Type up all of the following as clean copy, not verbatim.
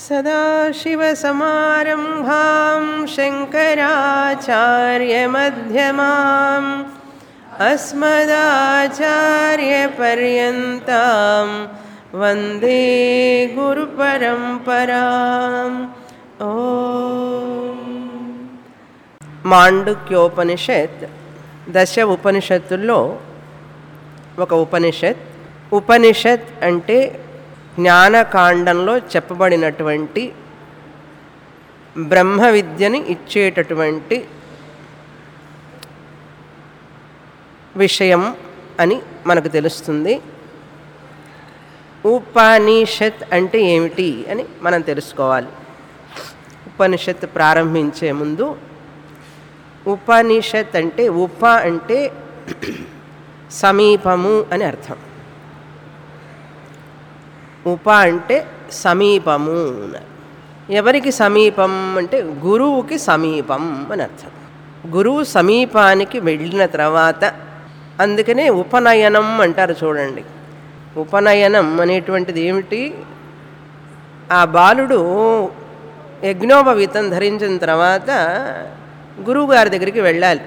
सदाशिवसमारम्भां शङ्कराचार्यमध्यमाम् अस्मदाचार्यपर्यन्तां वन्दे गुरुपरम्पराम् మాండుక్యోపనిషత్ దశ ఉపనిషత్తుల్లో ఒక ఉపనిషత్. ఉపనిషత్ అంటే జ్ఞానకాండంలో చెప్పబడినటువంటి బ్రహ్మ విద్యని ఇచ్చేటటువంటి విషయం అని మనకు తెలుస్తుంది. ఉపనిషత్ అంటే ఏమిటి అని మనం తెలుసుకోవాలి. ఉపనిషత్ ప్రారంభించే ముందు ఉపనిషత్ అంటే ఉప అంటే సమీపము అని అర్థం. ఉప అంటే సమీపము. ఎవరికి సమీపం అంటే గురువుకి సమీపం అని అర్థం. గురువు సమీపానికి వెళ్ళిన తర్వాత, అందుకనే ఉపనయనం అంటారు చూడండి. ఉపనయనం అనేటువంటిది ఏమిటి? ఆ బాలుడు యజ్ఞోపవీతం ధరించిన తర్వాత గురువుగారి దగ్గరికి వెళ్ళాలి.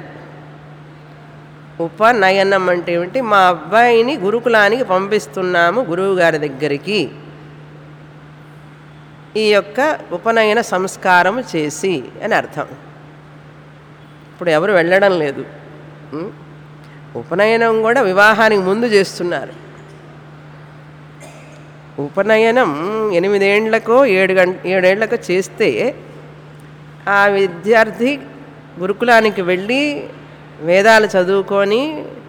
ఉపనయనం అంటే ఏమిటి? మా అబ్బాయిని గురుకులానికి పంపిస్తున్నాము గురువుగారి దగ్గరికి, ఈ యొక్క ఉపనయన సంస్కారం చేసి అని అర్థం. ఇప్పుడు ఎవరు వెళ్ళడం లేదు. ఉపనయనం కూడా వివాహానికి ముందు చేస్తున్నారు. ఉపనయనం 8 ఏళ్లకో 7 ఏళ్లకో చేస్తే ఆ విద్యార్థి గురుకులానికి వెళ్ళి వేదాలు చదువుకొని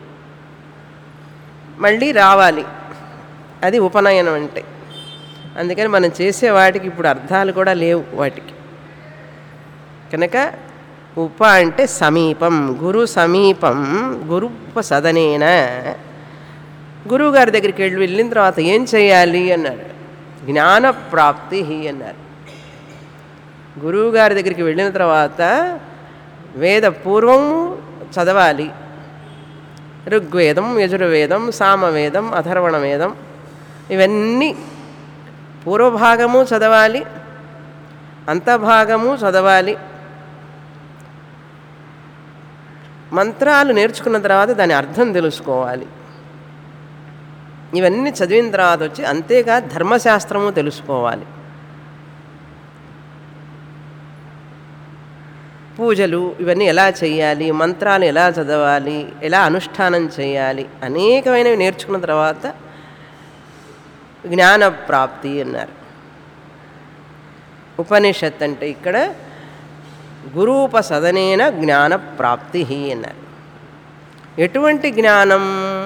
మళ్ళీ రావాలి. అది ఉపనయనం అంటే. అందుకని మనం చేసే వాటికి ఇప్పుడు అర్థాలు కూడా లేవు వాటికి. కనుక ఉప అంటే సమీపం, గురు సమీపం, గురుపసదనేన. గురువుగారి దగ్గరికి వెళ్ళిన తర్వాత ఏం చేయాలి అన్నారు? జ్ఞానప్రాప్తి అన్నారు. గురువుగారి దగ్గరికి వెళ్ళిన తర్వాత వేద పూర్వం చదవాలి. ఋగ్వేదం, యజుర్వేదం, సామవేదం, అథర్వణ వేదం, ఇవన్నీ పూర్వభాగము చదవాలి, అంతభాగము చదవాలి. మంత్రాలు నేర్చుకున్న తర్వాత దాని అర్థం తెలుసుకోవాలి. ఇవన్నీ చదివిన తర్వాత వచ్చి అంతేగా ధర్మశాస్త్రము తెలుసుకోవాలి. పూజలు ఇవన్నీ ఎలా చేయాలి, మంత్రాలు ఎలా చదవాలి, ఎలా అనుష్ఠానం చేయాలి, అనేకమైనవి నేర్చుకున్న తర్వాత జ్ఞానప్రాప్తి అన్నారు. ఉపనిషత్ అంటే ఇక్కడ గురూపసదనేన జ్ఞానప్రాప్తి అన్నారు. ఎటువంటి జ్ఞానం?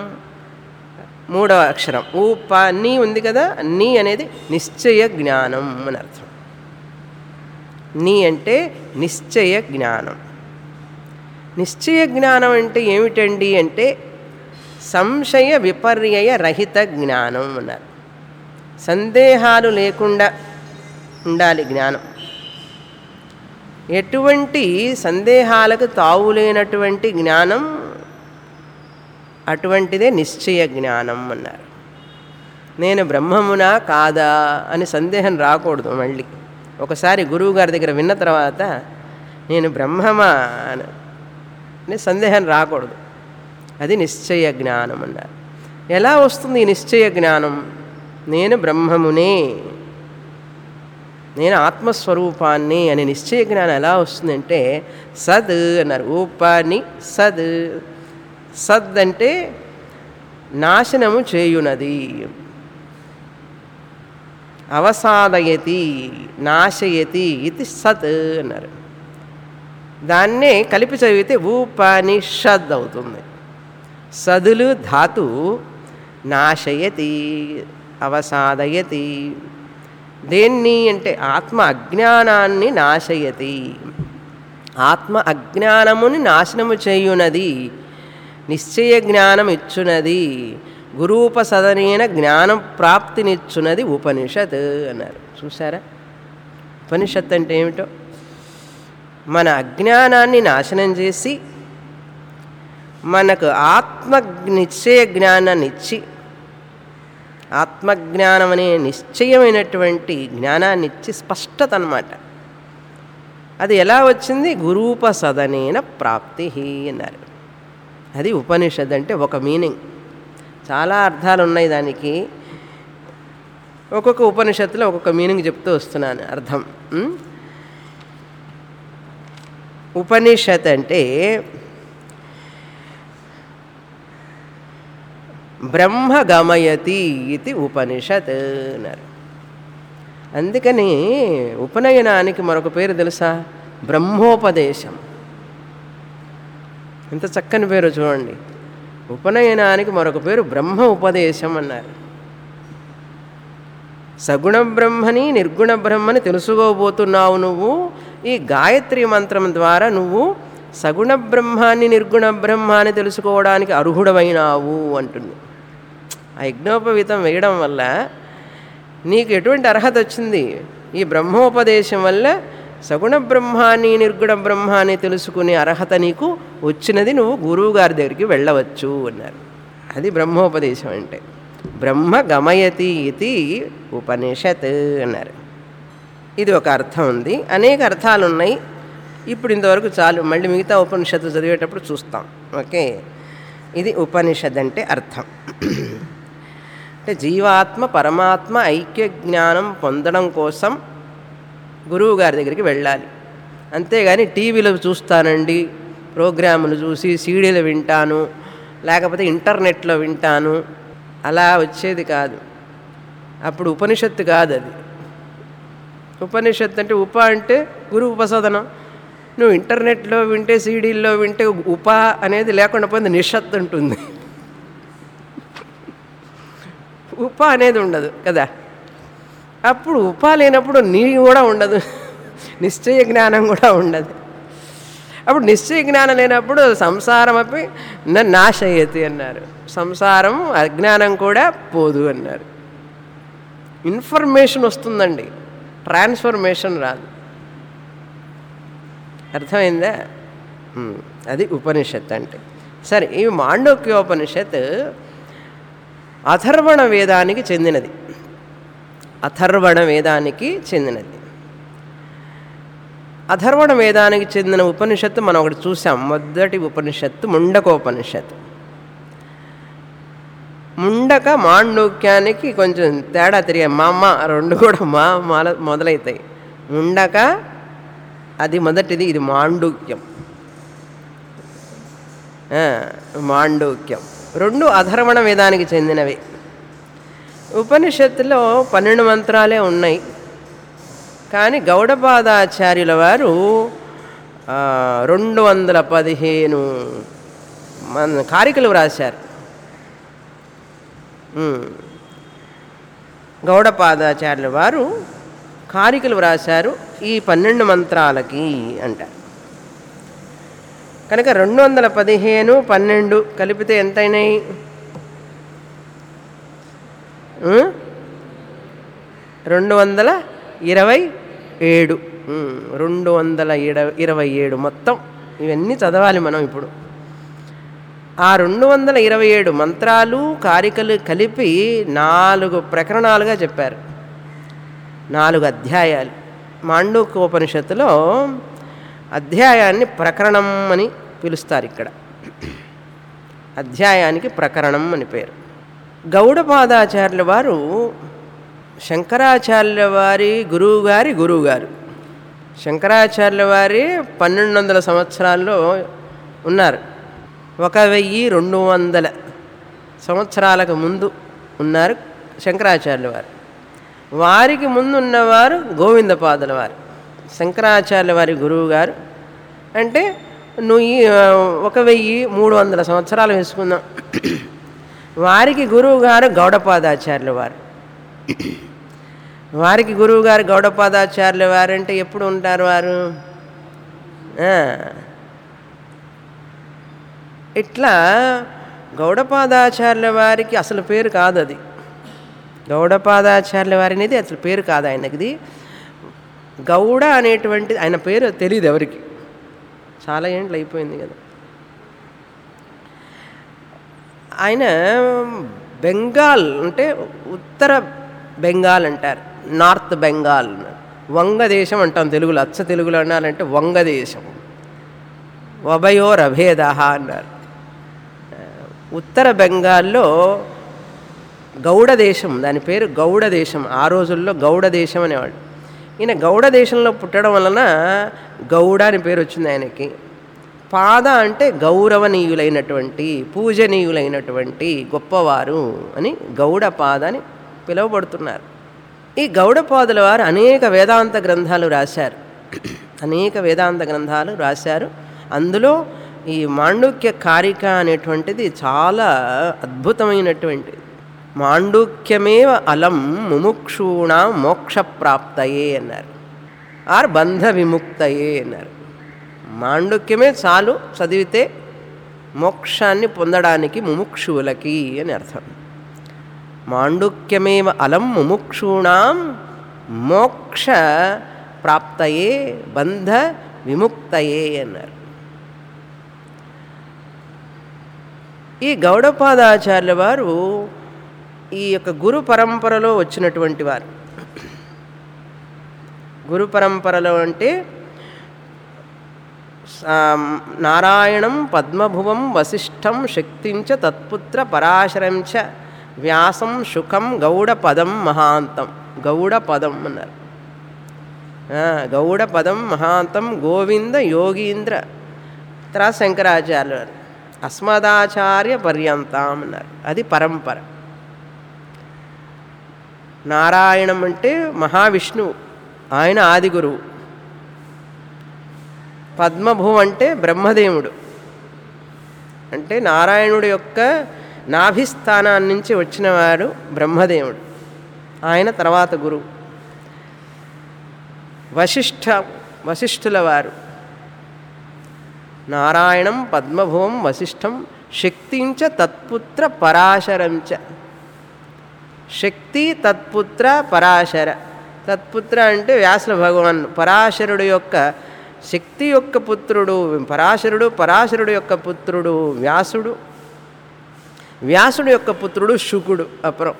3వ అక్షరం ఊప నీ ఉంది కదా. నీ అనేది నిశ్చయ జ్ఞానం అని అర్థం. నీ అంటే నిశ్చయ జ్ఞానం. నిశ్చయ జ్ఞానం అంటే ఏమిటండి అంటే సంశయ విపర్యయ రహిత జ్ఞానం అన్నారు. సందేహాలు లేకుండా ఉండాలి జ్ఞానం. ఎటువంటి సందేహాలకు తావులేనటువంటి జ్ఞానం, అటువంటిదే నిశ్చయ జ్ఞానం అన్నారు. నేను బ్రహ్మమునా కాదా అని సందేహం రాకూడదు. మళ్ళీ ఒకసారి గురువుగారి దగ్గర విన్న తర్వాత నేను బ్రహ్మమా అని సందేహం రాకూడదు. అది నిశ్చయ జ్ఞానం అన్నారు. ఎలా వస్తుంది ఈ నిశ్చయ జ్ఞానం? నేను బ్రహ్మమునే, నేను ఆత్మస్వరూపాన్ని అనే నిశ్చయ జ్ఞానం ఎలా వస్తుందంటే సద్ అన్నారు. ఉపని సద్. సద్ అంటే నాశనము చేయునది, అవసాదయతి, నాశయతి, ఇది సత్ అన్నారు. దాన్నే కలిపి చదివితే ఉపనిషద్ అవుతుంది. సదులు ధాతు, నాశయతి, అవసాదయతి. దేన్ని అంటే ఆత్మ అజ్ఞానాన్ని నాశయతి, ఆత్మ అజ్ఞానముని నాశనము చేయునది, నిశ్చయ జ్ఞానం ఇచ్చునది, గురూపసదనేన జ్ఞానం ప్రాప్తినిచ్చునది ఉపనిషత్ అన్నారు. చూసారా? ఉపనిషత్ అంటే ఏమిటో? మన అజ్ఞానాన్ని నాశనం చేసి మనకు ఆత్మ నిశ్చయ జ్ఞానాన్ని ఇచ్చి ఆత్మజ్ఞానం అనే నిశ్చయమైనటువంటి జ్ఞానాన్ని ఇచ్చి స్పష్టత అన్నమాట. అది ఎలా వచ్చింది? గురూపసదనేన ప్రాప్తి అన్నారు. అది ఉపనిషద్ అంటే ఒక మీనింగ్. చాలా అర్థాలు ఉన్నాయి దానికి. ఒక్కొక్క ఉపనిషత్తులో ఒక్కొక్క మీనింగ్ చెప్తూ వస్తున్నాను అర్థం. ఉపనిషత్ అంటే బ్రహ్మ గమయతి ఇది ఉపనిషత్ అన్నారు. అందుకని ఉపనయనానికి మరొక పేరు తెలుసా? బ్రహ్మోపదేశం. ఎంత చక్కని పేరు చూడండి. ఉపనయనానికి మరొక పేరు బ్రహ్మ ఉపదేశం అన్నారు. సగుణ బ్రహ్మని నిర్గుణ బ్రహ్మని తెలుసుకోబోతున్నావు నువ్వు. ఈ గాయత్రి మంత్రం ద్వారా నువ్వు సగుణ బ్రహ్మాన్ని నిర్గుణ బ్రహ్మాన్ని తెలుసుకోవడానికి అర్హుడమైనావు అంటుంది. ఆ యజ్ఞోపవీతం వేయడం వల్ల నీకు ఎటువంటి అర్హత వచ్చింది? ఈ బ్రహ్మోపదేశం వల్ల సగుణ బ్రహ్మాన్ని నిర్గుణ బ్రహ్మాన్ని తెలుసుకునే అర్హత నీకు వచ్చినది. నువ్వు గురువు గారి దగ్గరికి వెళ్ళవచ్చు అన్నారు. అది బ్రహ్మోపదేశం అంటే. బ్రహ్మ గమయతి ఇది ఉపనిషత్ అన్నారు. ఇది ఒక అర్థం ఉంది. అనేక అర్థాలు ఉన్నాయి. ఇప్పుడు ఇంతవరకు చాలు. మళ్ళీ మిగతా ఉపనిషత్తు చదివేటప్పుడు చూస్తాం. ఓకే, ఇది ఉపనిషద్ అంటే అర్థం. అంటే జీవాత్మ పరమాత్మ ఐక్య జ్ఞానం పొందడం కోసం గురువు గారి దగ్గరికి వెళ్ళాలి. అంతేగాని టీవీలో చూస్తానండి, ప్రోగ్రాములు చూసి సీడీలు వింటాను, లేకపోతే ఇంటర్నెట్లో వింటాను, అలా వచ్చేది కాదు. అప్పుడు ఉపనిషత్తు కాదు అది. ఉపనిషత్తు అంటే ఉప అంటే గురు ఉపసదనం. నువ్వు ఇంటర్నెట్లో వింటే సీడీల్లో వింటే ఉప అనేది లేకుండా పోయింది, నిషత్ ఉంటుంది. ఉప అనేది ఉండదు కదా. అప్పుడు ఉప లేనప్పుడు నీ కూడా ఉండదు, నిశ్చయ జ్ఞానం కూడా ఉండదు. అప్పుడు నిశ్చయ జ్ఞానం లేనప్పుడు సంసారం అపి నాశయతి అన్నారు. సంసారం అజ్ఞానం కూడా పోదు అన్నారు. ఇన్ఫర్మేషన్ వస్తుందండి, ట్రాన్స్ఫర్మేషన్ రాదు. అర్థమైందా? అది ఉపనిషత్ అంటే. సరే, ఈ మాండూక్యోపనిషత్ అథర్వణ వేదానికి చెందినది. అథర్వణ వేదానికి చెందినది. అథర్వణ వేదానికి చెందిన ఉపనిషత్తు మనం ఒకటి చూసాం. మొదటి ఉపనిషత్తు ముండకోపనిషత్తు. ముండక మాండూక్యానికి కొంచెం తేడా తిరిగాయి. మా రెండు కూడా మొదలవుతాయి. ముండక అది మొదటిది, ఇది మాండూక్యం. మాండూక్యం రెండు అథర్వణ వేదానికి చెందినవి. ఉపనిషత్తులో 12 మంత్రాలే ఉన్నాయి. కానీ గౌడపాదాచార్యుల వారు 215 కారికలు వ్రాశారు. గౌడపాదాచార్యుల వారు కారికలు వ్రాశారు ఈ 12 మంత్రాలకి అంటారు. కనుక 215, 12 కలిపితే ఎంతైనాయి? 227. 227 మొత్తం. ఇవన్నీ చదవాలి మనం ఇప్పుడు. ఆ 227 మంత్రాలు కారికలు కలిపి 4 ప్రకరణాలుగా చెప్పారు. 4 అధ్యాయాలు. మాండూక్యోపనిషత్తులో అధ్యాయాన్ని ప్రకరణం అని పిలుస్తారు. ఇక్కడ అధ్యాయానికి ప్రకరణం అని పేరు. గౌడపాదాచార్యుల వారు శంకరాచార్యుల వారి గురువుగారు. శంకరాచార్యుల వారి 1200 సంవత్సరాల్లో ఉన్నారు. 1200 సంవత్సరాలకు ముందు ఉన్నారు శంకరాచార్యుల వారు. వారికి ముందు ఉన్నవారు గోవిందపాదుల వారు. శంకరాచార్యుల వారి గురువు గారు అంటే నువ్వు 1300 సంవత్సరాలు వేసుకుందాం. వారికి గురువు గారు గౌడపాదాచార్యుల వారు. వారికి గురువు గారు గౌడపాదాచార్యుల వారు అంటే ఎప్పుడు ఉంటారు వారు? ఇట్లా గౌడపాదాచార్యుల వారికి అసలు పేరు కాదు అది. గౌడపాదాచార్యుల వారి అనేది అసలు పేరు కాదు ఆయనకి. గౌడ అనేటువంటి ఆయన పేరు తెలియదు ఎవరికి. చాలా ఏంట్లు అయిపోయింది కదా. ఆయన బెంగాల్ అంటే ఉత్తర బెంగాల్ అంటారు, నార్త్ బెంగాల్. వంగదేశం అంటాం తెలుగులో, అచ్చ తెలుగులో అన్నారంటే వంగదేశం. వభయోరభేద అన్నారు. ఉత్తర బెంగాల్లో గౌడ దేశం, దాని పేరు గౌడ దేశం. ఆ రోజుల్లో గౌడ దేశం అనేవాళ్ళు. ఈయన గౌడ దేశంలో పుట్టడం వలన గౌడ అని పేరు వచ్చింది ఆయనకి. పాద అంటే గౌరవనీయులైనటువంటి, పూజనీయులైనటువంటి గొప్పవారు అని గౌడపాద అని పిలువబడుతున్నారు. ఈ గౌడపాదుల వారు అనేక వేదాంత గ్రంథాలు రాశారు. అనేక వేదాంత గ్రంథాలు రాశారు. అందులో ఈ మాండుక్య కారిక అనేటువంటిది చాలా అద్భుతమైనటువంటిది. మాండుక్యమేవ అలం ముముక్షూణాం మోక్షప్రాప్తయే అన్నారు, ఆర్ బంధ విముక్తయే అన్నారు. మాండుక్యమే చాలు చదివితే మోక్షాన్ని పొందడానికి ముముక్షువులకి అని అర్థం. మాండుక్యమేవ అలం ముముక్షూణాం మోక్ష ప్రాప్తయే బంధ విముక్తయే అన్నారు. ఈ గౌడపాదాచార్యుల వారు ఈ యొక్క గురు పరంపరలో వచ్చినటువంటి వారు. గురు పరంపరలో అంటే నారాయణం పద్మభువం వశిష్ఠం శక్తించ తత్పుత్ర పరాశరంచ వ్యాసం శుకం గౌడపదం మహాంతం. గౌడపదం అన్నారు. గౌడపదం మహాంతం గోవింద యోగీంద్ర తర్వాత శంకరాచార్యులు వారు అస్మదాచార్య పర్యంతం అన్నారు. అది పరంపర. నారాయణం అంటే మహావిష్ణువు, ఆయన ఆది గురువు. పద్మభువం అంటే బ్రహ్మదేవుడు, అంటే నారాయణుడి యొక్క నాభిస్థానాన్ని నుంచి వచ్చినవాడు బ్రహ్మదేవుడు, ఆయన తర్వాత గురువు. వశిష్ఠుల వారు నారాయణం పద్మభువం వశిష్ఠం శక్తించ తత్పుత్ర పరాశరంచ. శక్తి తత్పుత్ర పరాశర. తత్పుత్ర అంటే వ్యాసుల భగవాన్, పరాశరుడు యొక్క శక్తి యొక్క పుత్రుడు పరాశరుడు, పరాశరుడు యొక్క పుత్రుడు వ్యాసుడు, వ్యాసుడు యొక్క పుత్రుడు శుకుడు. అపురం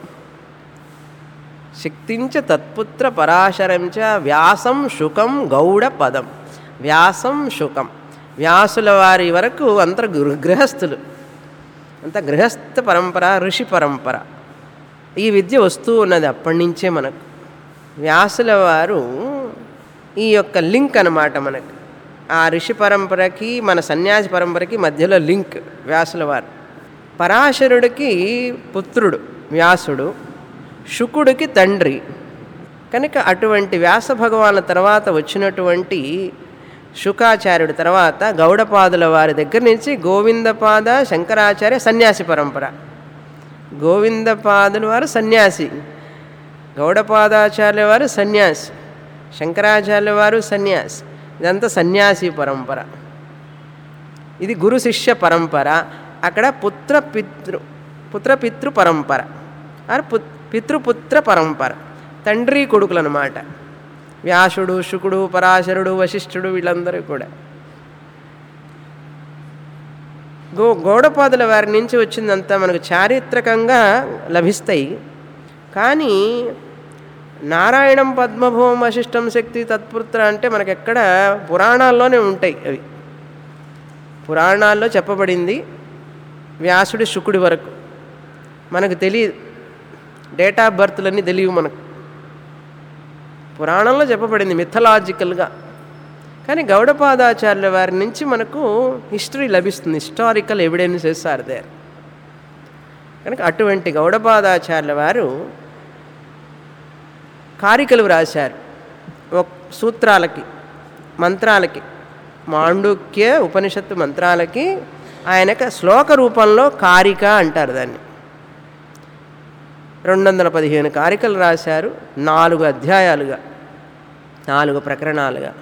శక్తించ తత్పుత్ర పరాశరంచ వ్యాసం శుకం గౌడ పదం. వ్యాసం శుకం, వ్యాసుల వారి వరకు అంత గృహస్థులు, అంత గృహస్థ పరంపర, ఋషి పరంపర. ఈ విద్య వస్తూ ఉన్నది అప్పటి నుంచే మనకు. వ్యాసుల వారు ఈ యొక్క లింక్ అన్నమాట మనకు. ఆ ఋషి పరంపరకి మన సన్యాసి పరంపరకి మధ్యలో లింక్ వ్యాసుల వారు. పరాశరుడికి పుత్రుడు వ్యాసుడు, శుకుడికి తండ్రి. కనుక అటువంటి వ్యాస భగవానుల తర్వాత వచ్చినటువంటి శుకాచార్యుడి తర్వాత గౌడపాదుల వారి దగ్గర నుంచి గోవిందపాద శంకరాచార్య సన్యాసి పరంపర. గోవిందపాదుల వారు సన్యాసి, గౌడపాదాచార్యుల వారు సన్యాసి, శంకరాచార్యుల వారు సన్యాసి. ఇదంతా సన్యాసి పరంపర. ఇది గురు శిష్య పరంపర. అక్కడ పుత్రపితృ పరంపర, పితృపుత్ర పరంపర, తండ్రి కొడుకులు అన్నమాట. వ్యాసుడు, శుకుడు, పరాశరుడు, వశిష్ఠుడు వీళ్ళందరూ కూడా గౌడపాదుల వారి నుంచి వచ్చిందంతా మనకు చారిత్రకంగా లభిస్తాయి. కానీ నారాయణం పద్మభువం వశిష్ఠం శక్తి తత్పుత్ర అంటే మనకెక్కడ పురాణాల్లోనే ఉంటాయి. అవి పురాణాల్లో చెప్పబడింది. వ్యాసుడి శుకుడి వరకు మనకు తెలియదు, డేట్ ఆఫ్ బర్త్లన్నీ తెలియవు మనకు. పురాణంలో చెప్పబడింది మిథలాజికల్గా. కానీ గౌడపాదాచార్యుల వారి నుంచి మనకు హిస్టరీ లభిస్తుంది, హిస్టారికల్ ఎవిడెన్సెస్ ఆర్ దేర్. కనుక అటువంటి గౌడపాదాచార్యుల వారు కారికలు వ్రాశారు సూత్రాలకి, మంత్రాలకి. మాండుక్య ఉపనిషత్తు మంత్రాలకి ఆయనకు శ్లోక రూపంలో కారిక అంటారు దాన్ని. 215 కారికలు రాశారు, 4 అధ్యాయాలుగా, 4 ప్రకరణాలుగా.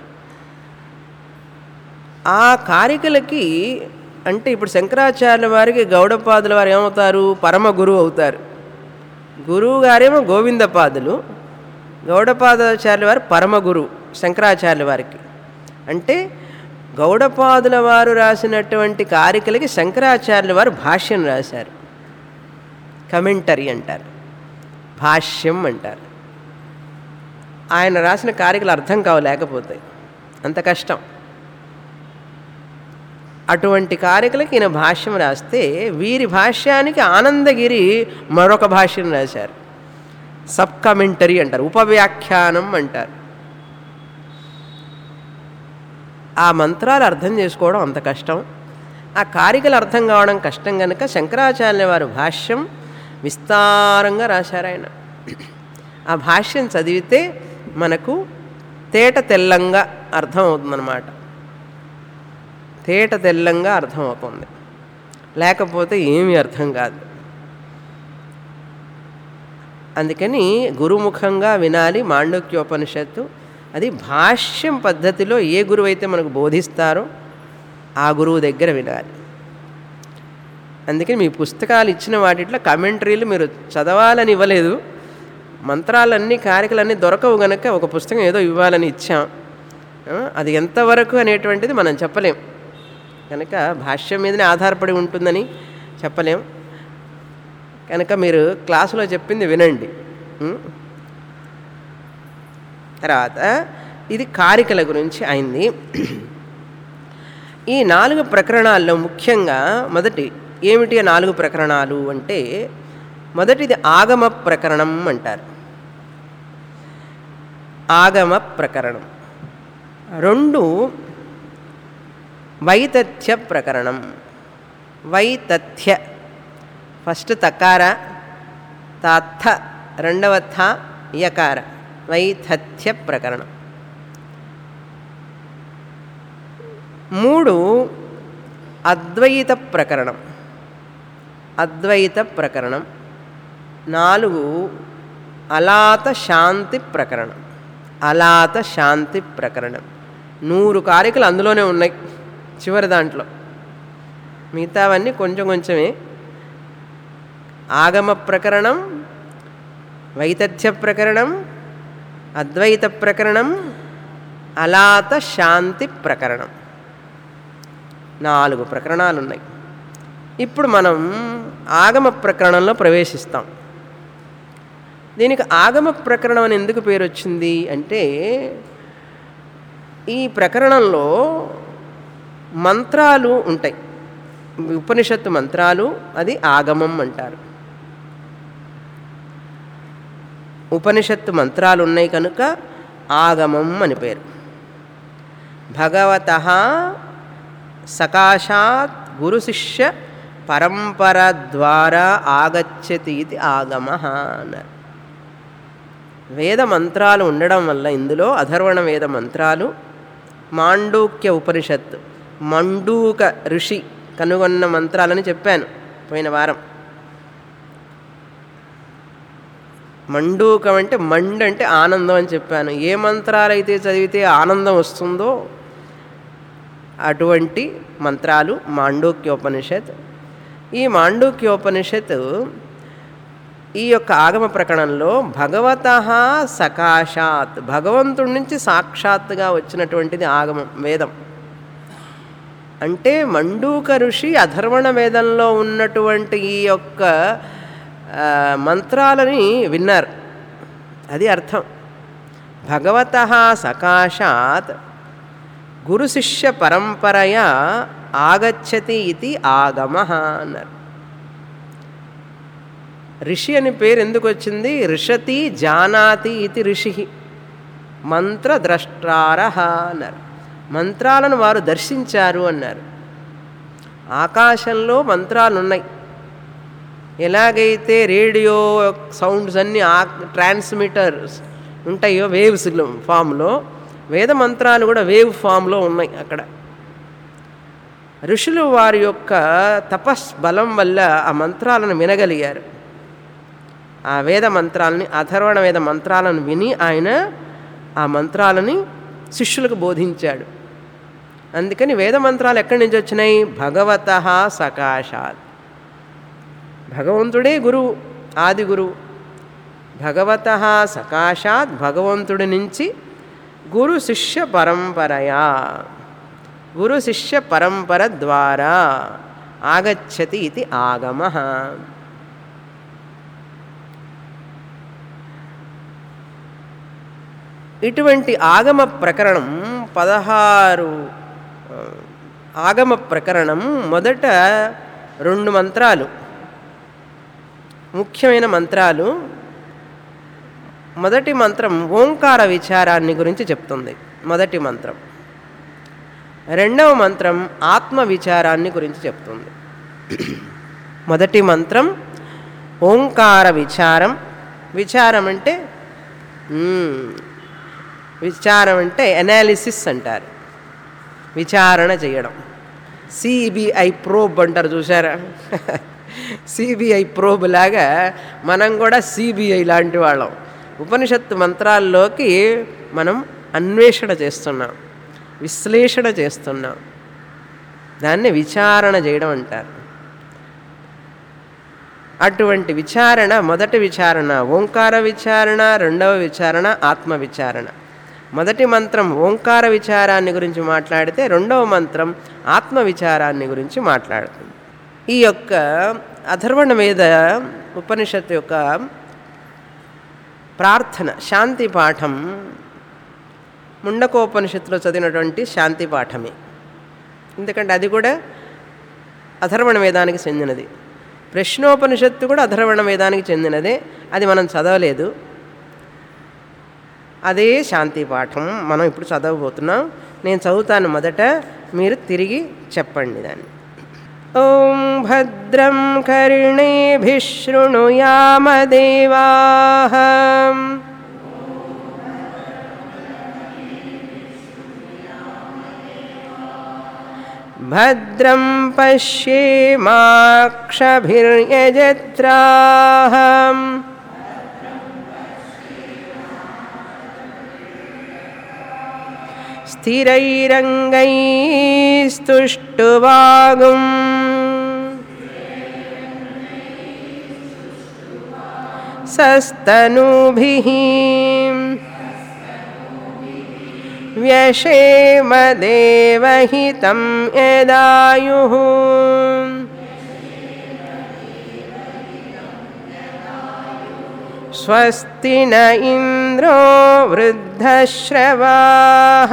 ఆ కారికలకి అంటే ఇప్పుడు శంకరాచార్యుల వారికి గౌడపాదుల వారు ఏమవుతారు? పరమ గురువు అవుతారు. గురువు గారేమో గోవిందపాదులు, గౌడపాదాచార్యుల వారు పరమ గురువు శంకరాచార్యుల వారికి. అంటే గౌడపాదుల వారు రాసినటువంటి కారికలకి శంకరాచార్యుల వారు భాష్యం రాశారు. కమెంటరీ అంటారు, భాష్యం అంటారు. ఆయన రాసిన కారికలు అర్థం కావు లేకపోతే, అంత కష్టం. అటువంటి కారికలకి ఈయన భాష్యం రాస్తే వీరి భాష్యానికి ఆనందగిరి మరొక భాష్యం రాశారు, సబ్ కమెంటరీ అంటారు, ఉపవ్యాఖ్యానం అంటారు. ఆ మంత్రాలు అర్థం చేసుకోవడం అంత కష్టం, ఆ కారికలు అర్థం కావడం కష్టం కనుక శంకరాచార్యుల వారు భాష్యం విస్తారంగా రాశారు ఆయన. ఆ భాష్యం చదివితే మనకు తేట తెల్లంగా అర్థమవుతుందన్నమాట, తేట తెల్లంగా అర్థమవుతుంది, లేకపోతే ఏమీ అర్థం కాదు. అందుకని గురుముఖంగా వినాలి మాండూక్యోపనిషత్తు. అది భాష్యం పద్ధతిలో ఏ గురువు అయితే మనకు బోధిస్తారో ఆ గురువు దగ్గర వినాలి. అందుకని మీ పుస్తకాలు ఇచ్చిన వాటిట్లో కమెంటరీలు మీరు చదవాలని ఇవ్వలేదు, మంత్రాలన్నీ కారికలన్నీ దొరకవు గనక ఒక పుస్తకం ఏదో ఇవ్వాలని ఇచ్చాం. అది ఎంతవరకు అనేటువంటిది మనం చెప్పలేం కనుక భాష్యం మీదనే ఆధారపడి ఉంటుందని చెప్పలేం కనుక మీరు క్లాసులో చెప్పింది వినండి. తర్వాత ఇది కారికల గురించి అయింది. ఈ 4 ప్రకరణాల్లో ముఖ్యంగా మొదటి ఏమిటి 4 ప్రకరణాలు అంటే, మొదటిది ఆగమ ప్రకరణం అంటారు, ఆగమ ప్రకరణం. 2 వైతథ్య ప్రకరణం. వైతథ్య ఫస్ట్ తకార, తాత్థ రెండవ థ యకార, వైతథ్య ప్రకరణం. 3 అద్వైత ప్రకరణం, అద్వైత ప్రకరణం. 4 అలాత శాంతి ప్రకరణం, అలాత శాంతి ప్రకరణం. 100 కారికలు అందులోనే ఉన్నాయి చివరి దాంట్లో, మిగతావన్నీ కొంచెం కొంచెమే. ఆగమ ప్రకరణం, వైతథ్య ప్రకరణం, అద్వైత ప్రకరణం, అలాత శాంతి ప్రకరణం. 4 ప్రకరణాలు ఉన్నాయి. ఇప్పుడు మనం ఆగమ ప్రకరణంలో ప్రవేశిస్తాం. దీనికి ఆగమ ప్రకరణం అని ఎందుకు పేరు వచ్చింది అంటే, ఈ ప్రకరణంలో మంత్రాలు ఉంటాయి, ఉపనిషత్తు మంత్రాలు, అది ఆగమం అంటారు. ఉపనిషత్తు మంత్రాలు ఉన్నాయి కనుక ఆగమం అని పేరు. భగవతః సకాశాత్ గురు శిష్య పరంపర ద్వారా ఆగచ్చతి ఇది ఆగమః అన్నారు. వేద మంత్రాలు ఉండడం వల్ల ఇందులో అథర్వణ వేద మంత్రాలు, మాండూక్య ఉపనిషత్తు, మండూక ఋషి కనుగొన్న మంత్రాలని చెప్పాను పోయిన వారం. మండూకం అంటే మండ్ అంటే ఆనందం అని చెప్పాను. ఏ మంత్రాలైతే చదివితే ఆనందం వస్తుందో అటువంటి మంత్రాలు మాండూక్యోపనిషత్. ఈ మాండూక్యోపనిషత్ ఈ యొక్క ఆగమ ప్రకరణంలో భగవతః సకాశాత్, భగవంతుడి నుంచి సాక్షాత్తుగా వచ్చినటువంటిది ఆగమం, వేదం. అంటే మండూక ఋషి అథర్వణ వేదంలో ఉన్నటువంటి ఈ యొక్క మంత్రాలని విన్నారు, అది అర్థం. భగవతః సకాశాత్ గురు శిష్య పరంపరయా ఆగచ్చతి ఇది ఆగమః అన్నారు. ఋషి అని పేరు ఎందుకు వచ్చింది? ఋషతి జానాతి ఇది ఋషి, మంత్రద్రష్టారః అన్నారు. మంత్రాలను వారు దర్శించారు అన్నారు. ఆకాశంలో మంత్రాలు ఉన్నాయి. ఎలాగైతే రేడియో సౌండ్స్ అన్నీ ట్రాన్స్మిటర్స్ ఉంటాయో వేవ్స్ ఫామ్లో, వేద మంత్రాలు కూడా వేవ్ ఫామ్లో ఉన్నాయి అక్కడ. ఋషులు వారి యొక్క తపస్బలం వల్ల ఆ మంత్రాలను వినగలిగారు. ఆ వేద మంత్రాలని, అథర్వణ వేద మంత్రాలను విని ఆయన ఆ మంత్రాలని శిష్యులకు బోధించాడు. అందుకని వేద మంత్రాలు ఎక్కడి నుంచి వచ్చినాయి? భగవతః సకాశాత్, భగవంతుడే గురువు, ఆది గురువు. భగవతః సకాశాత్, భగవంతుడి నుంచి గురు శిష్య పరంపరయా, గురు శిష్య పరంపర ద్వారా ఆగచ్చతి ఇది ఆగమః. ఇటువంటి ఆగమ ప్రకరణం 16 ఆగమ ప్రకరణం మొదట 2 మంత్రాలు, ముఖ్యమైన మంత్రాలు. మొదటి మంత్రం ఓంకార విచారాన్ని గురించి చెప్తుంది మొదటి మంత్రం. రెండవ మంత్రం ఆత్మ విచారాన్ని గురించి చెప్తుంది. మొదటి మంత్రం ఓంకార విచారం. విచారం అంటే అనాలిసిస్ అంటారు, విచారణ చేయడం. సిబిఐ ప్రోబ్ అంటారు చూసారా, సిబిఐ ప్రోబ్ లాగా మనం కూడా సిబిఐ లాంటి వాళ్ళం. ఉపనిషత్తు మంత్రాల్లోకి మనం అన్వేషణ చేస్తున్నాం, విశ్లేషణ చేస్తున్నాం. దాన్ని విచారణ చేయడం అంటారు. అటువంటి విచారణ, మొదటి విచారణ ఓంకార విచారణ, రెండవ విచారణ ఆత్మ విచారణ. మొదటి మంత్రం ఓంకార విచారాన్ని గురించి మాట్లాడితే రెండవ మంత్రం ఆత్మ విచారాన్ని గురించి మాట్లాడుతుంది. ఈ యొక్క అథర్వణ వేద ఉపనిషత్తు యొక్క ప్రార్థన శాంతి పాఠం ముండకోపనిషత్తులో చదివినటువంటి శాంతి పాఠమే. ఎందుకంటే అది కూడా అథర్వణ వేదానికి చెందినది. ప్రశ్నోపనిషత్తు కూడా అథర్వణ వేదానికి చెందినదే, అది మనం చదవలేదు. అదే శాంతి పాఠం మనం ఇప్పుడు చదవబోతున్నాం. నేను చదువుతాను మొదట, మీరు తిరిగి చెప్పండి దాన్ని. ఓం భద్రం కర్ణేభిః శృణుయామ దేవాః, భద్రం పశ్యేమాక్షభిర్యజత్రాః, స్థిరైరంగైస్తుష్టువాగుం, సస్తనూభిః వ్యశేమ దేవహితం యదాయుః, స్వస్తి న ఇంద్రో వృద్ధశ్రవాః,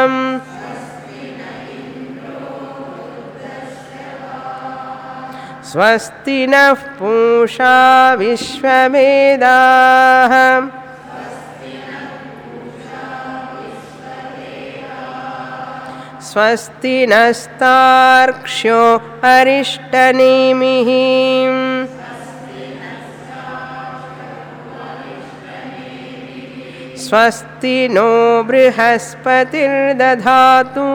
స్వస్తి నః పూషా విశ్వవేదాః, స్వస్తి నస్తార్క్ష్యో అరిష్టనేమిః, స్వస్తి నో బృహస్పతిర్దధాతు,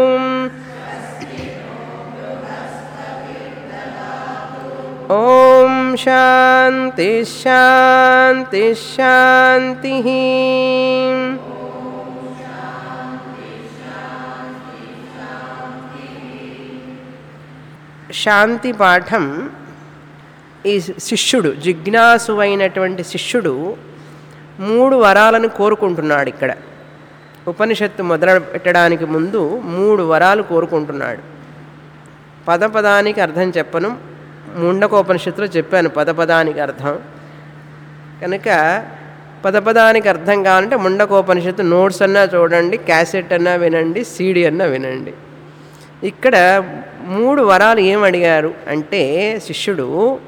ఓం శాంతి శాంతి శాంతి. శాంతి పాఠం ఈ శిష్యుడు, జిజ్ఞాసువైనటువంటి శిష్యుడు 3 వరాలను కోరుకుంటున్నాడు. ఇక్కడ ఉపనిషత్తు మొదలు పెట్టడానికి ముందు 3 వరాలు కోరుకుంటున్నాడు. పదపదానికి అర్థం చెప్పను, ముండకోపనిషత్తులో చెప్పాను పదపదానికి అర్థం. కనుక పదపదానికి అర్థం కావాలంటే ముండకోపనిషత్తు నోట్స్ అన్నా చూడండి, క్యాసెట్ అన్నా వినండి, సీడీ అన్నా వినండి. ఇక్కడ 3 వరాలు ఏమడిగారు అంటే శిష్యుడు,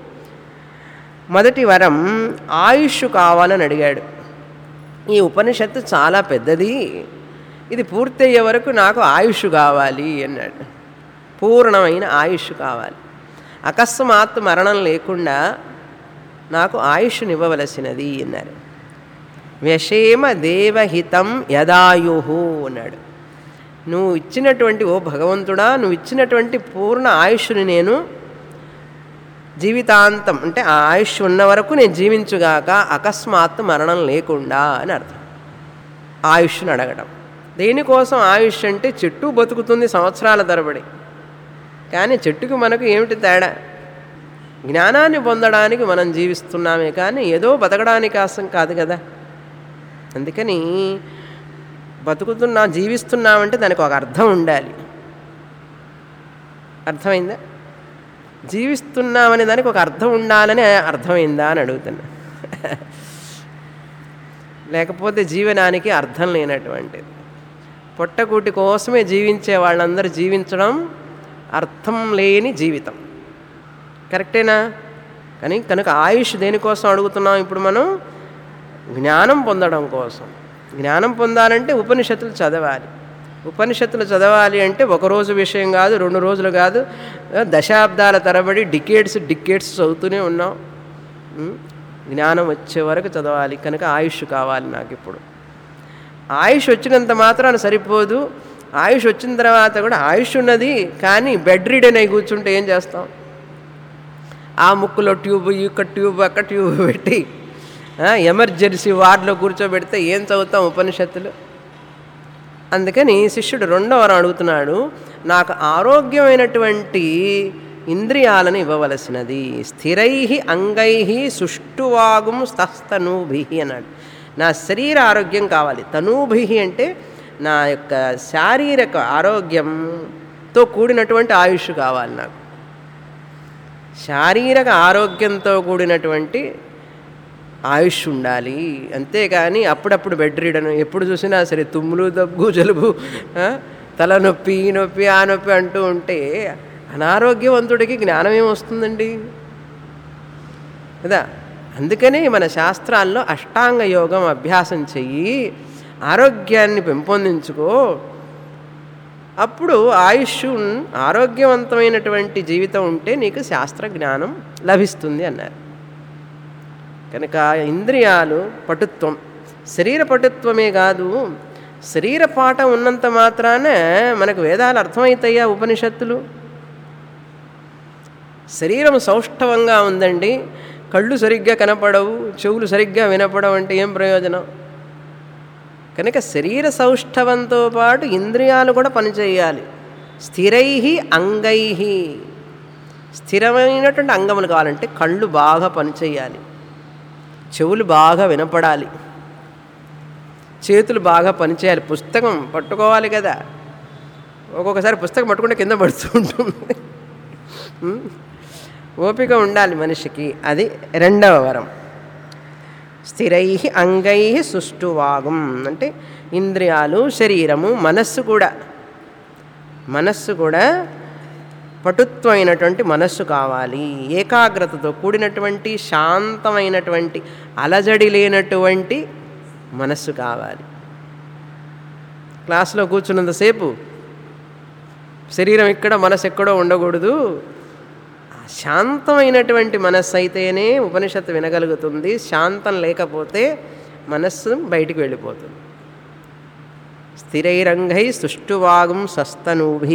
మొదటి వరం ఆయుష్ కావాలని అడిగాడు. ఈ ఉపనిషత్తు చాలా పెద్దది, ఇది పూర్తయ్యే వరకు నాకు ఆయుష్ కావాలి అన్నాడు. పూర్ణమైన ఆయుష్ కావాలి, అకస్మాత్ మరణం లేకుండా నాకు ఆయుష్నివ్వవలసినది అన్నారు. వ్యశేమ దేవహితం యదాయుహు అన్నాడు. నువ్వు ఇచ్చినటువంటి, ఓ భగవంతుడా, నువ్వు ఇచ్చినటువంటి పూర్ణ ఆయుష్ని నేను జీవితాంతం, అంటే ఆ ఆయుష్ ఉన్న వరకు నేను జీవించుగాక, అకస్మాత్తు మరణం లేకుండా అని అర్థం. ఆయుష్ని అడగడం దేనికోసం? ఆయుష్ అంటే చెట్టు బతుకుతుంది సంవత్సరాల తరబడి, కానీ చెట్టుకు మనకు ఏమిటి తేడా? జ్ఞానాన్ని పొందడానికి మనం జీవిస్తున్నామే కానీ ఏదో బతకడానికి ఆసం కాదు కదా. అందుకని జీవిస్తున్నామంటే దానికి ఒక అర్థం ఉండాలి. అర్థమైందా? జీవిస్తున్నామనే దానికి ఒక అర్థం ఉండాలని అర్థమైందా అని అడుగుతున్నా. లేకపోతే జీవనానికి అర్థం లేనటువంటిది. పొట్టకూటి కోసమే జీవించే వాళ్ళందరూ జీవించడం అర్థం లేని జీవితం. కరెక్టేనా? కానీ కనుక ఆయుష్ దేనికోసం అడుగుతున్నాం ఇప్పుడు మనం? జ్ఞానం పొందడం కోసం. జ్ఞానం పొందాలంటే ఉపనిషత్తులు చదవాలి. ఉపనిషత్తులు చదవాలి అంటే ఒకరోజు విషయం కాదు, 2 రోజులు కాదు, దశాబ్దాల తరబడి డికేడ్స్ చదువుతూనే ఉన్నాం. జ్ఞానం వచ్చే వరకు చదవాలి. కనుక ఆయుష్ కావాలి నాకు ఇప్పుడు. ఆయుష్ వచ్చినంత మాత్రాన సరిపోదు. ఆయుష్ వచ్చిన తర్వాత కూడా ఆయుష్ ఉన్నది కానీ బెడ్ రీడెన్ అయి కూర్చుంటే ఏం చేస్తాం? ఆ ముక్కులో ట్యూబ్, ఇక్కడ ట్యూబ్, అక్కడ ట్యూబ్ పెట్టి ఎమర్జెన్సీ వార్డులో కూర్చోబెడితే ఏం చదువుతాం ఉపనిషత్తులు? అందుకని శిష్యుడు 2వ వరం అడుగుతున్నాడు, నాకు ఆరోగ్యమైనటువంటి ఇంద్రియాలను ఇవ్వవలసినది. స్థిరై అంగై సుష్టువాగుం స్తస్తనూభి అన్నాడు. నా శరీర ఆరోగ్యం కావాలి. తనూభి అంటే నా యొక్క శారీరక ఆరోగ్యంతో కూడినటువంటి ఆయుష్ కావాలి నాకు. శారీరక ఆరోగ్యంతో కూడినటువంటి ఆయుష్ ఉండాలి. అంతేగాని అప్పుడప్పుడు బెడ్ రీడను, ఎప్పుడు చూసినా సరే తుమ్ములు, దగ్గు, జలుబు, తలనొప్పి, ఈ నొప్పి, ఆ నొప్పి అంటూ ఉంటే అనారోగ్యవంతుడికి జ్ఞానం ఏమొస్తుందండి కదా? అందుకనే మన శాస్త్రాల్లో అష్టాంగ యోగం అభ్యాసం చెయ్యి, ఆరోగ్యాన్ని పెంపొందించుకో, అప్పుడు ఆయుష్ ఆరోగ్యవంతమైనటువంటి జీవితం ఉంటే నీకు శాస్త్ర జ్ఞానం లభిస్తుంది అన్నారు. కనుక ఇంద్రియాలు పటుత్వం, శరీర పటుత్వమే కాదు, శరీర పాఠం ఉన్నంత మాత్రాన మనకు వేదాలు అర్థమవుతాయా? ఉపనిషత్తులు. శరీరం సౌష్ఠవంగా ఉందండి, కళ్ళు సరిగ్గా కనపడవు, చెవులు సరిగ్గా వినపడవు అంటే ఏం ప్రయోజనం? కనుక శరీర సౌష్ఠవంతో పాటు ఇంద్రియాలు కూడా పనిచేయాలి. స్థిరై అంగై, స్థిరమైనటువంటి అంగములు కావాలంటే కళ్ళు బాగా పనిచేయాలి, చెవులు బాగా వినపడాలి, చేతులు బాగా పనిచేయాలి, పుస్తకం పట్టుకోవాలి కదా. ఒక్కొక్కసారి పుస్తకం పట్టుకుంటే కింద పడుతూ ఉంటుంది. ఓపిక ఉండాలి మనిషికి. అది 2వ వరం. స్థిరై అంగై సుష్టువాగం అంటే ఇంద్రియాలు, శరీరము, మనస్సు కూడా పటుత్వమైనటువంటి మనస్సు కావాలి. ఏకాగ్రతతో కూడినటువంటి శాంతమైనటువంటి అలజడి లేనటువంటి మనస్సు కావాలి. క్లాసులో కూర్చున్నంతసేపు శరీరం ఇక్కడ, మనస్సు ఎక్కడో ఉండకూడదు. శాంతమైనటువంటి మనస్సు అయితేనే ఉపనిషత్తు వినగలుగుతుంది. శాంతం లేకపోతే మనస్సు బయటికి వెళ్ళిపోతుంది. స్థిరైరంగై సుష్టువాగం సస్తనూభి,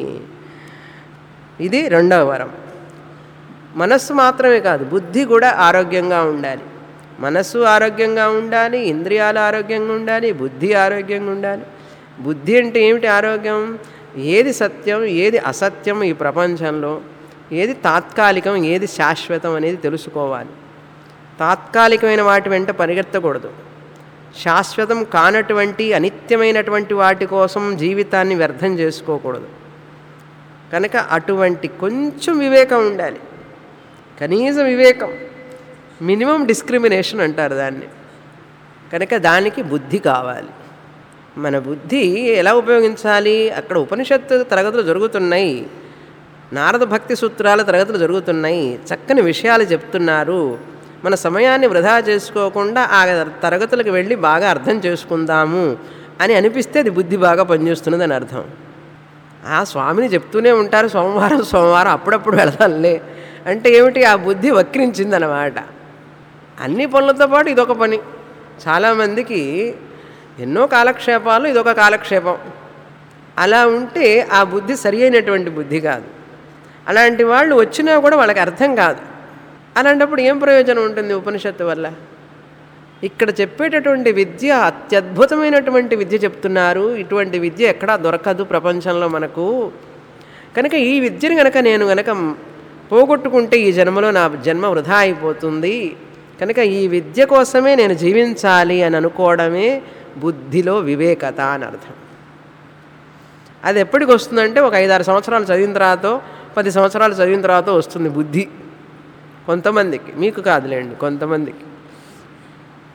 ఇది 2వ వరం. మనస్సు మాత్రమే కాదు, బుద్ధి కూడా ఆరోగ్యంగా ఉండాలి. మనస్సు ఆరోగ్యంగా ఉండాలి, ఇంద్రియాలు ఆరోగ్యంగా ఉండాలి, బుద్ధి ఆరోగ్యంగా ఉండాలి. బుద్ధి అంటే ఏమిటి ఆరోగ్యం? ఏది సత్యం, ఏది అసత్యం, ఈ ప్రపంచంలో ఏది తాత్కాలికం, ఏది శాశ్వతం అనేది తెలుసుకోవాలి. తాత్కాలికమైన వాటి వెంట పరిగెత్తకూడదు. శాశ్వతం కానటువంటి అనిత్యమైనటువంటి వాటి కోసం జీవితాన్ని వ్యర్థం చేసుకోకూడదు. కనుక అటువంటి కొంచెం వివేకం ఉండాలి, కనీస వివేకం, మినిమం డిస్క్రిమినేషన్ అంటారు దాన్ని. కనుక దానికి బుద్ధి కావాలి. మన బుద్ధి ఎలా ఉపయోగించాలి? అక్కడ ఉపనిషత్తు తరగతులు జరుగుతున్నాయి, నారద భక్తి సూత్రాల తరగతులు జరుగుతున్నాయి, చక్కని విషయాలు చెప్తున్నారు. మన సమయాన్ని వృధా చేసుకోకుండా ఆ తరగతులకు వెళ్ళి బాగా అర్థం చేసుకుందాము అని అనిపిస్తే అది బుద్ధి బాగా పనిచేస్తున్నది అని అర్థం. ఆ స్వామిని చెప్తూనే ఉంటారు, సోమవారం అప్పుడప్పుడు వెళదాంలే అంటే ఏమిటి? ఆ బుద్ధి వక్రించిందనమాట. అన్ని పనులతో పాటు ఇదొక పని. చాలామందికి ఎన్నో కాలక్షేపాలు, ఇదొక కాలక్షేపం. అలా ఉంటే ఆ బుద్ధి సరి అయినటువంటి బుద్ధి కాదు. అలాంటి వాళ్ళు వచ్చినా కూడా వాళ్ళకి అర్థం కాదు. అలాంటప్పుడు ఏం ప్రయోజనం ఉంటుంది ఉపనిషత్తు వల్ల? ఇక్కడ చెప్పేటటువంటి విద్య అత్యద్భుతమైనటువంటి విద్య చెప్తున్నారు. ఇటువంటి విద్య ఎక్కడా దొరకదు ప్రపంచంలో మనకు. కనుక ఈ విద్యను నేను పోగొట్టుకుంటే ఈ జన్మలో నా జన్మ వృధా అయిపోతుంది. కనుక ఈ విద్య కోసమే నేను జీవించాలి అని అనుకోవడమే బుద్ధిలో వివేకత అని అర్థం. అది ఎప్పటికి వస్తుందంటే ఒక 5-6 సంవత్సరాలు చదివిన తర్వాత, 10 సంవత్సరాలు చదివిన తర్వాత వస్తుంది బుద్ధి. కొంతమందికి, మీకు కాదులేండి, కొంతమందికి.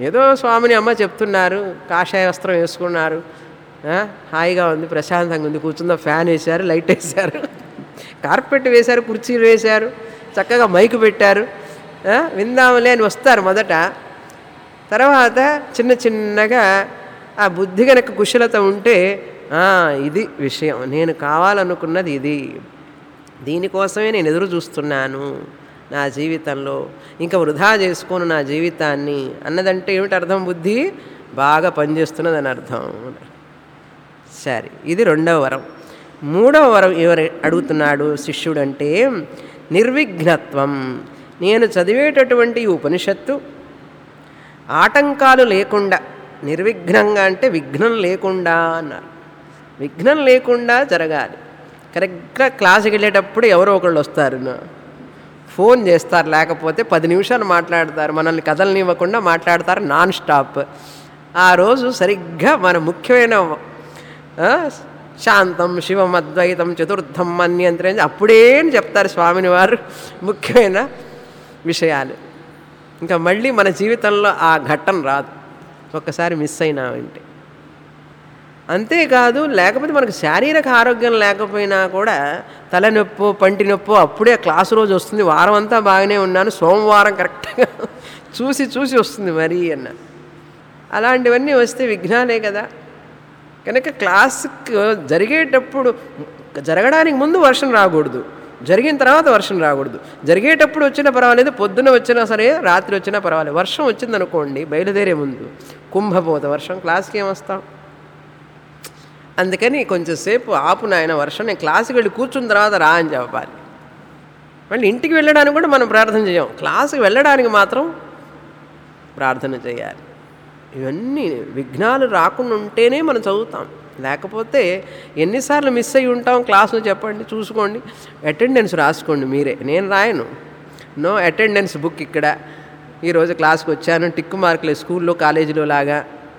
ఏదో స్వామిని అమ్మ చెప్తున్నారు, కాషాయ వస్త్రం వేసుకున్నారు, హాయిగా ఉంది, ప్రశాంతంగా ఉంది, కూర్చుందా, ఫ్యాన్ వేశారు, లైట్ వేశారు, కార్పెట్ వేశారు, కుర్చీలు వేశారు, చక్కగా మైకు పెట్టారు, విందాములే అని వస్తారు మొదట. తర్వాత చిన్న చిన్నగా ఆ బుద్ధి కనుక కుశలత ఉంటే ఇది విషయం, నేను కావాలనుకున్నది ఇది, దీనికోసమే నేను ఎదురు చూస్తున్నాను నా జీవితంలో, ఇంకా వృధా చేసుకోను నా జీవితాన్ని అన్నదంటే ఏమిటి అర్థం? బుద్ధి బాగా పనిచేస్తున్నదని అర్థం. సరే, ఇది రెండవ వరం. మూడవ వరం ఎవరు అడుగుతున్నాడు శిష్యుడంటే నిర్విఘ్నత్వం. నేను చదివేటటువంటి ఈ ఉపనిషత్తు ఆటంకాలు లేకుండా, నిర్విఘ్నంగా అంటే విఘ్నం లేకుండా అన్నారు. విఘ్నం లేకుండా జరగాలి. కరెక్ట్గా క్లాసుకి వెళ్ళేటప్పుడు ఎవరో ఒకళ్ళు వస్తారు, ఫోన్ చేస్తారు, లేకపోతే 10 నిమిషాలు మాట్లాడతారు, మనల్ని కదలనివ్వకుండా మాట్లాడతారు నాన్ స్టాప్. ఆ రోజు సరిగ్గా మన ముఖ్యమైన శాంతం శివం అద్వైతం చతుర్థం మన్యంత్రం అప్పుడే చెప్తారు స్వామిని వారు ముఖ్యమైన విషయాలు. ఇంకా మళ్ళీ మన జీవితంలో ఆ ఘట్టం రాదు ఒక్కసారి మిస్ అయినామంటే. అంతేకాదు, లేకపోతే మనకు శారీరక ఆరోగ్యం లేకపోయినా కూడా తలనొప్పో పంటి నొప్పో అప్పుడే క్లాసు రోజు వస్తుంది, వారం అంతా బాగానే ఉన్నాను, సోమవారం కరెక్ట్గా చూసి వస్తుంది మరీ అన్న. అలాంటివన్నీ వస్తే విఘ్నాలే కదా. కనుక క్లాస్కి జరిగేటప్పుడు, జరగడానికి ముందు వర్షం రాకూడదు, జరిగిన తర్వాత వర్షం రాకూడదు. జరిగేటప్పుడు వచ్చినా పర్వాలేదు, పొద్దున వచ్చినా సరే, రాత్రి వచ్చినా పర్వాలేదు. వర్షం వచ్చిందనుకోండి బయలుదేరే ముందు, కుంభపోత వర్షం, క్లాస్కి ఏమొస్తాం? అందుకని కొంచెంసేపు ఆపు నాయన వర్షం, నేను క్లాస్కి వెళ్ళి కూర్చున్న తర్వాత రా అని చెప్పాలి. మళ్ళీ ఇంటికి వెళ్ళడానికి కూడా మనం ప్రార్థన చేయం, క్లాసుకి వెళ్ళడానికి మాత్రం ప్రార్థన చేయాలి. ఇవన్నీ విఘ్నాలు రాకుండా ఉంటేనే మనం చదువుతాం. లేకపోతే ఎన్నిసార్లు మిస్ అయ్యి ఉంటాం క్లాసులు చెప్పండి, చూసుకోండి. అటెండెన్స్ రాసుకోండి మీరే, నేను రాయను. నో అటెండెన్స్ బుక్ ఇక్కడ, ఈరోజు క్లాస్కి వచ్చాను, టిక్కు మార్కులే స్కూల్లో కాలేజీలో లాగా.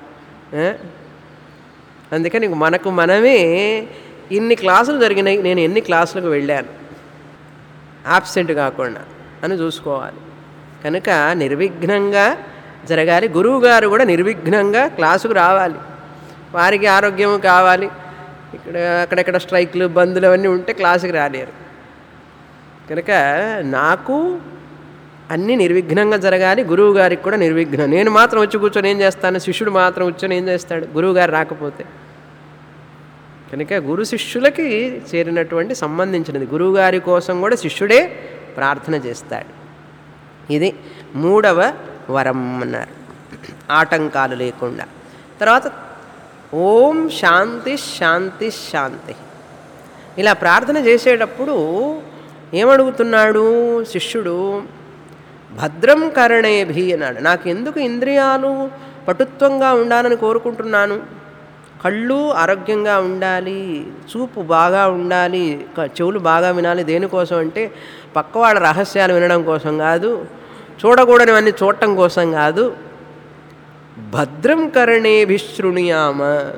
అందుకని మనకు మనమే ఇన్ని క్లాసులు జరిగినాయి, నేను ఎన్ని క్లాసులకు వెళ్ళాను ఆబ్సెంట్ కాకుండా అని చూసుకోవాలి. కనుక నిర్విఘ్నంగా జరగాలి. గురువుగారు కూడా నిర్విఘ్నంగా క్లాసుకు రావాలి, వారికి ఆరోగ్యం కావాలి. ఇక్కడ అక్కడెక్కడ స్ట్రైక్లు బందులు అవన్నీ ఉంటే క్లాసుకి రాలేరు. కనుక నాకు అన్నీ నిర్విఘ్నంగా జరగాలి, గురువుగారికి కూడా నిర్విఘ్నం. నేను మాత్రం వచ్చి కూర్చొని ఏం చేస్తాను, శిష్యుడు మాత్రం కూర్చొని ఏం చేస్తాడు గురువుగారు రాకపోతే. కనుక గురు శిష్యులకి చేరినటువంటి సంబంధించినది, గురువుగారి కోసం కూడా శిష్యుడే ప్రార్థన చేస్తాడు. ఇది మూడవ వరం అన్నారు, ఆటంకాలు లేకుండా. తర్వాత ఓం శాంతి శాంతి శాంతి. ఇలా ప్రార్థన చేసేటప్పుడు ఏమడుగుతున్నాడు శిష్యుడు? భద్రం కరణేభి అన్నాడు. నాకు ఎందుకు ఇంద్రియాలు పటుత్వంగా ఉండాలని కోరుకుంటున్నాను, కళ్ళు ఆరోగ్యంగా ఉండాలి, చూపు బాగా ఉండాలి, చెవులు బాగా వినాలి. దేనికోసం అంటే పక్కవాళ్ళ రహస్యాలు వినడం కోసం కాదు, చూడకూడనివన్నీ చూడటం కోసం కాదు. భద్రం కరణేభి శృణుయామ.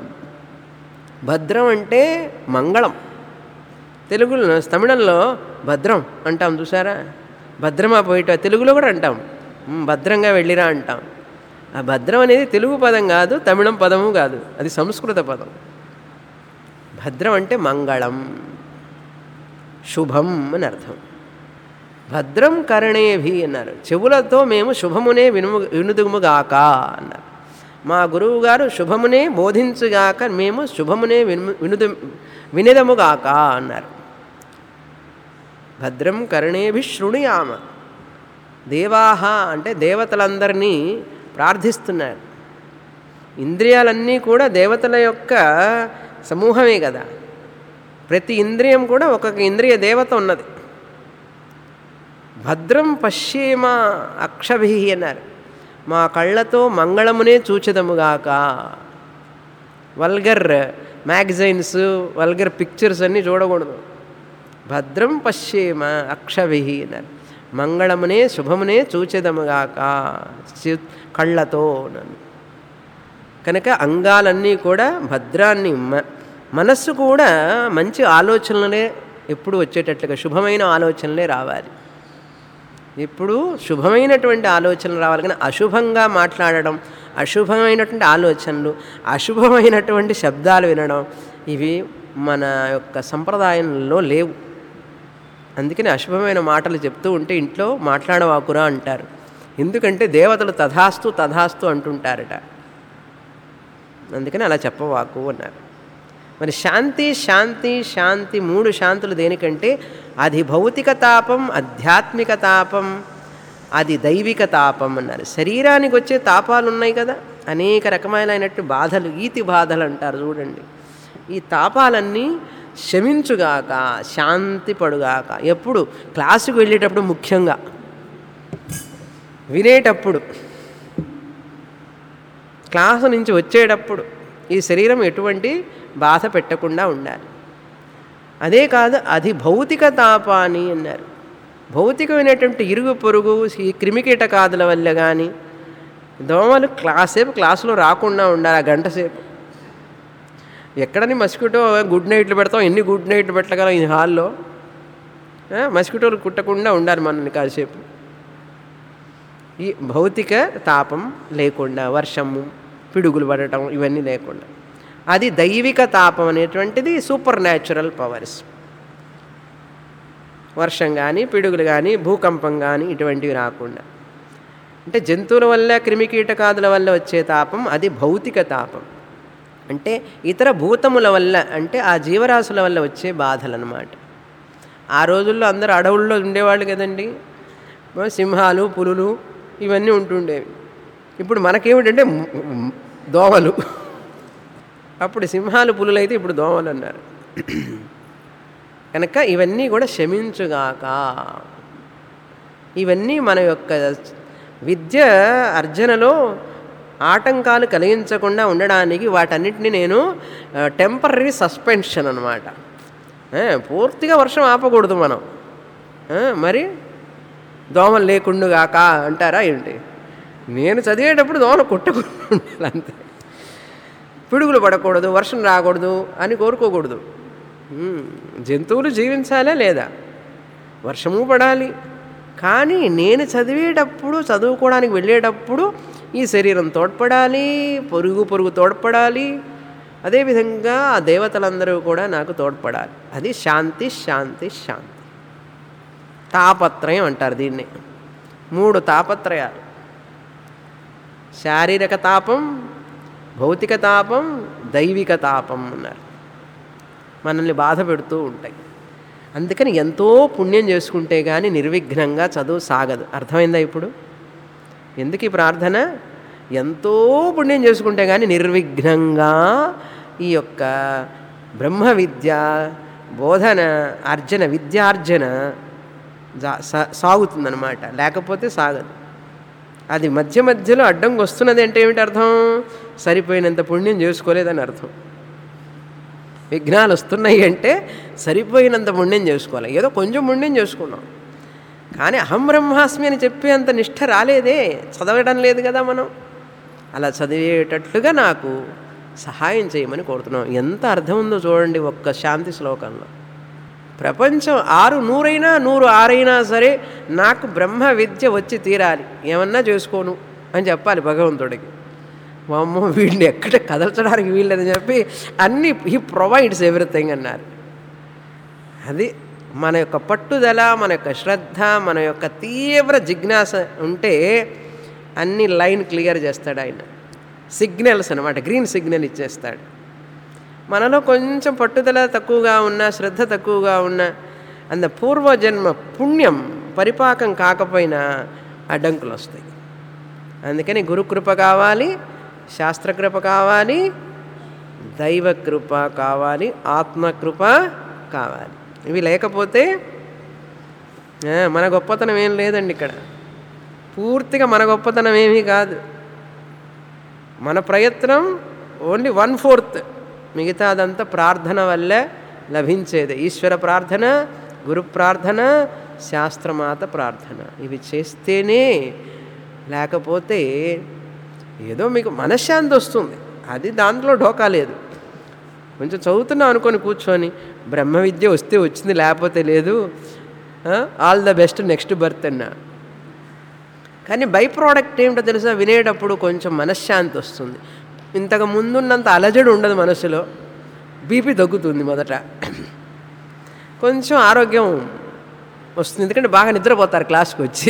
భద్రం అంటే మంగళం. తెలుగులో, తమిళంలో భద్రం అంటాం చూసారా, భద్రమా పోయిట, తెలుగులో కూడా అంటాం భద్రంగా వెళ్ళిరా అంటాం. ఆ భద్రం అనేది తెలుగు పదం కాదు, తమిళం పదము కాదు, అది సంస్కృత పదం. భద్రం అంటే మంగళం, శుభం అని అర్థం. భద్రం కరణేభి అన్నారు. చెవులతో మేము శుభమునే వినుదుముగాక అన్నారు. మా గురువు గారు శుభమునే బోధించుగాక, మేము శుభమునే వినదముగాక అన్నారు. భద్రం కరణేభి శృణుయామ. దేవాహ అంటే దేవతలందరినీ ప్రార్థిస్తున్నారు. ఇంద్రియాలన్నీ కూడా దేవతల యొక్క సమూహమే కదా. ప్రతి ఇంద్రియం కూడా ఒక్కొక్క ఇంద్రియ దేవత ఉన్నది. భద్రం పశ్యేమ అక్షభి అన్నారు. మా కళ్ళతో మంగళమునే చూచెదముగాక. వల్గర్ మ్యాగజైన్స్, వల్గర్ పిక్చర్స్ అన్నీ చూడకూడదు. భద్రం పశ్యేమ అక్షభి అన్నారు. మంగళమునే శుభమునే చూచెదముగాక కళ్ళతో. కనుక అంగాలన్నీ కూడా భద్రాన్ని, మనస్సు కూడా మంచి ఆలోచనలే ఎప్పుడు వచ్చేటట్లుగా శుభమైన ఆలోచనలే రావాలి. ఇప్పుడు శుభమైనటువంటి ఆలోచనలు రావాలి, కానీ అశుభంగా మాట్లాడడం, అశుభమైనటువంటి ఆలోచనలు, అశుభమైనటువంటి శబ్దాలు వినడం, ఇవి మన యొక్క సంప్రదాయంలో లేవు. అందుకని అశుభమైన మాటలు చెప్తూ ఉంటే ఇంట్లో మాట్లాడవాకురా అంటారు. ఎందుకంటే దేవతలు తథాస్తు తథాస్తు అంటుంటారట. అందుకని అలా చెప్పవాకు అన్నారు. మరి శాంతి శాంతి శాంతి, 3 శాంతులు దేనికంటే అది భౌతిక తాపం, ఆధ్యాత్మిక తాపం, అది దైవిక తాపం అన్నారు. శరీరానికి వచ్చే తాపాలు ఉన్నాయి కదా, అనేక రకమైనటువంటి బాధలు, ఈతి బాధలు అంటారు చూడండి. ఈ తాపాలన్నీ శమించుగాక, శాంతి పడుగాక. ఎప్పుడు? క్లాసుకు వెళ్ళేటప్పుడు, ముఖ్యంగా వినేటప్పుడు, క్లాసు నుంచి వచ్చేటప్పుడు ఈ శరీరం ఎటువంటి బాధ పెట్టకుండా ఉండాలి. అదే కాదు, అది భౌతిక తాపాని అన్నారు. భౌతికమైనటువంటి ఇరుగు పొరుగు, ఈ క్రిమికీటకాదుల వల్ల కానీ దోమలు క్లాసులో రాకుండా ఉండాలి. ఆ గంట సేపు ఎక్కడని మస్కిటో గుడ్ నైట్లు పెడతాం, ఎన్ని గుడ్ నైట్లు పెట్టగలం ఈ హాల్లో? మస్కిటోలు కుట్టకుండా ఉండాలి మనల్ని కాసేపు. ఈ భౌతిక తాపం లేకుండా, వర్షము, పిడుగులు పడటం ఇవన్నీ లేకుండా, అది దైవిక తాపం అనేటువంటిది సూపర్ న్యాచురల్ పవర్స్. వర్షం కానీ, పిడుగులు కానీ, భూకంపం కానీ ఇటువంటివి రాకుండా, అంటే జంతువుల వల్ల, క్రిమికీటకాదుల వల్ల వచ్చే తాపం అది భౌతిక తాపం. అంటే ఇతర భూతముల వల్ల, అంటే ఆ జీవరాశుల వల్ల వచ్చే బాధలు అన్నమాట. ఆ రోజుల్లో అందరూ అడవుల్లో ఉండేవాళ్ళు కదండి, సింహాలు, పులులు ఇవన్నీ ఉంటుండేవి. ఇప్పుడు మనకేమిటంటే దోమలు. అప్పుడు సింహాలు, పులులు అయితే ఇప్పుడు దోమలు అన్నారు. కనుక ఇవన్నీ కూడా శమించుగాక. ఇవన్నీ మన యొక్క విద్య అర్జనలో ఆటంకాలు కలిగించకుండా ఉండడానికి వాటన్నిటిని నేను టెంపరరీ సస్పెన్షన్ అన్నమాట. పూర్తిగా వర్షం ఆపకూడదు మనం. మరి దోమలు లేకుండాగాక అంటారా ఏంటి? నేను చదివేటప్పుడు దోమలు కుట్టకుండా ఉండాలి అంతే. పిడుగులు పడకూడదు, వర్షం రాకూడదు అని కోరుకోకూడదు. జంతువులు జీవించాలా లేదా? వర్షము పడాలి. కానీ నేను చదివేటప్పుడు, చదువుకోవడానికి వెళ్ళేటప్పుడు ఈ శరీరం తోడ్పడాలి, పొరుగు తోడ్పడాలి. అదేవిధంగా ఆ దేవతలందరూ కూడా నాకు తోడ్పడాలి. అది శాంతి శాంతి శాంతి. తాపత్రయం అంటారు దీన్ని. 3 తాపత్రయాలు: శారీరక తాపం, భౌతిక తాపం, దైవిక తాపం అన్నారు. మనల్ని బాధ పెడుతూ ఉంటాయి. అందుకని ఎంతో పుణ్యం చేసుకుంటే కానీ నిర్విఘ్నంగా చదువు సాగదు. అర్థమైందా ఇప్పుడు? ఎందుకు ఈ ప్రార్థన? ఎంతో పుణ్యం చేసుకుంటే కానీ నిర్విఘ్నంగా ఈ యొక్క బ్రహ్మ విద్య బోధన అర్జన, విద్యార్జన సాగుతుందన్నమాట. లేకపోతే సాగదు. అది మధ్యలో అడ్డంకి వస్తున్నది అంటే ఏమిటి అర్థం? సరిపోయినంత పుణ్యం చేసుకోలేదని అర్థం. విఘ్నాలు వస్తున్నాయి అంటే సరిపోయినంత పుణ్యం చేసుకోవాలి. ఏదో కొంచెం పుణ్యం చేసుకున్నాం, కానీ అహం బ్రహ్మాస్మి అని చెప్పేంత నిష్ఠ రాలేదే, చదవడం లేదు కదా మనం. అలా చదివేటట్లుగా నాకు సహాయం చేయమని కోరుతున్నాం. ఎంత అర్థం ఉందో చూడండి ఒక్క శాంతి శ్లోకంలో. ప్రపంచం 100 అయినా 106 అయినా సరే నాకు బ్రహ్మ విద్య వచ్చి తీరాలి, ఏమన్నా చేసుకోను అని చెప్పాలి భగవంతుడికి. వామ్మో వీడిని ఎక్కడ కదల్చడానికి వీళ్ళని చెప్పి అన్నీ హీ ప్రొవైడ్స్ ఎవ్రీథింగ్ అన్నారు. అది మన యొక్క పట్టుదల, మన యొక్క శ్రద్ధ, మన యొక్క తీవ్ర జిజ్ఞాస ఉంటే అన్ని లైన్ క్లియర్ చేస్తాడు ఆయన. సిగ్నల్స్ అన్నమాట, గ్రీన్ సిగ్నల్ ఇచ్చేస్తాడు. మనలో కొంచెం పట్టుదల తక్కువగా ఉన్నా, శ్రద్ధ తక్కువగా ఉన్నా, అంత పూర్వజన్మ పుణ్యం పరిపాకం కాకపోయినా అడ్డంకులు వస్తాయి. అందుకని గురుకృప కావాలి, శాస్త్రకృప కావాలి, దైవకృప కావాలి, ఆత్మకృప కావాలి. ఇవి లేకపోతే మన గొప్పతనం ఏం లేదండి. ఇక్కడ పూర్తిగా మన గొప్పతనం ఏమీ కాదు. మన ప్రయత్నం ఓన్లీ 1/4, మిగతాదంతా ప్రార్థన వల్లే లభించేది. ఈశ్వర ప్రార్థన, గురు ప్రార్థన, శాస్త్రమాత ప్రార్థన, ఇవి చేస్తేనే. లేకపోతే ఏదో మీకు మనశ్శాంతి వస్తుంది, అది దాంట్లో ఢోకా లేదు. కొంచెం చదువుతున్నాం అనుకొని కూర్చొని బ్రహ్మ విద్య వస్తే వచ్చింది, లేకపోతే లేదు, all the best next birth అన్నా కానీ బై ప్రోడక్ట్ ఏమిటో తెలుసా, వినేటప్పుడు కొంచెం మనశ్శాంతి వస్తుంది. ఇంతకు ముందున్నంత అలజడి ఉండదు మనసులో, బీపీ తగ్గుతుంది మొదట, కొంచెం ఆరోగ్యం వస్తుంది. ఎందుకంటే బాగా నిద్రపోతారు క్లాస్కి వచ్చి.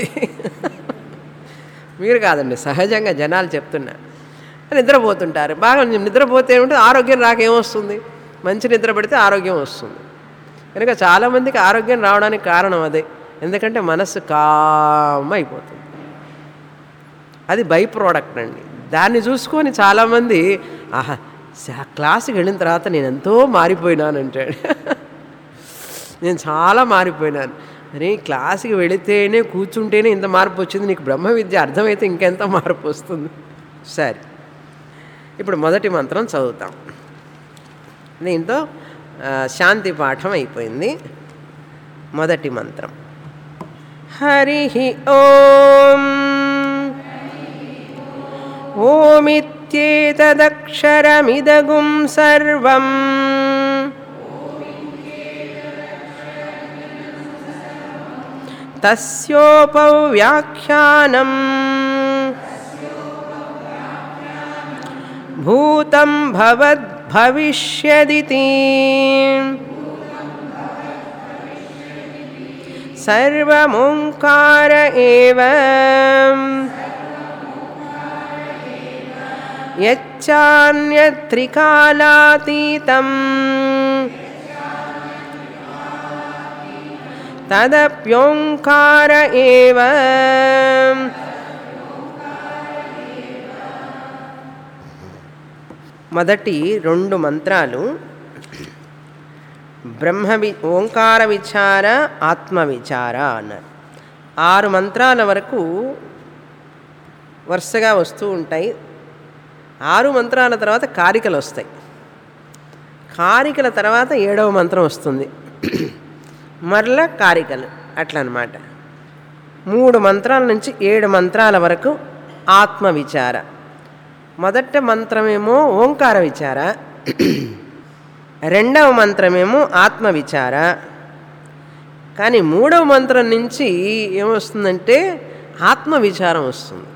మీరు కాదండి, సహజంగా జనాలు చెప్తున్నా, నిద్రపోతుంటారు. బాగా నిద్రపోతే ఏమిటి, ఆరోగ్యం రాకేమొస్తుంది, మంచి నిద్ర పడితే ఆరోగ్యం వస్తుంది. కనుక చాలామందికి ఆరోగ్యం రావడానికి కారణం అదే, ఎందుకంటే మనస్సు కామ్ అయిపోతుంది. అది బై ప్రోడక్ట్ అండి. దాన్ని చూసుకొని చాలామంది ఆహా క్లాసుకి వెళ్ళిన తర్వాత నేను ఎంతో మారిపోయినాను అంటాడు. నేను చాలా మారిపోయినాను. అరే క్లాసుకి వెళితేనే కూర్చుంటేనే ఇంత మార్పు వచ్చింది, నీకు బ్రహ్మ విద్య అర్థమైతే ఇంకెంత మార్పు వస్తుంది. సరే, ఇప్పుడు మొదటి మంత్రం చదువుతాం. దీంతో శాంతి పాఠం అయిపోయింది. మొదటి మంత్రం హరి ఓం. ఓమిత్యేతదక్షరమిదగుం సర్వం తస్యోపవ్యాఖ్యానం భూతం భవద్భవిష్యదితి సర్వమోంకార ఏవ యచ్చాన్యత్రికాలాతీతం తదప్యోంకార ఏవ. మొదటి రెండు మంత్రాలు ఓంకార విచార, ఆత్మ విచార అన్నారు. 6 మంత్రాల వరకు వరుసగా వస్తూ ఉంటాయి. 6 మంత్రాల తర్వాత కారికలు వస్తాయి. కారికల తర్వాత 7వ మంత్రం వస్తుంది, మరలా కారికలు, అట్లా అన్నమాట. 3 మంత్రాల నుంచి 7 మంత్రాల వరకు ఆత్మ విచార. మొదటి మంత్రమేమో ఓంకార విచార, రెండవ మంత్రమేమో ఆత్మ విచార. కానీ 3వ మంత్రం నుంచి ఏమొస్తుందంటే ఆత్మ విచారం వస్తుంది.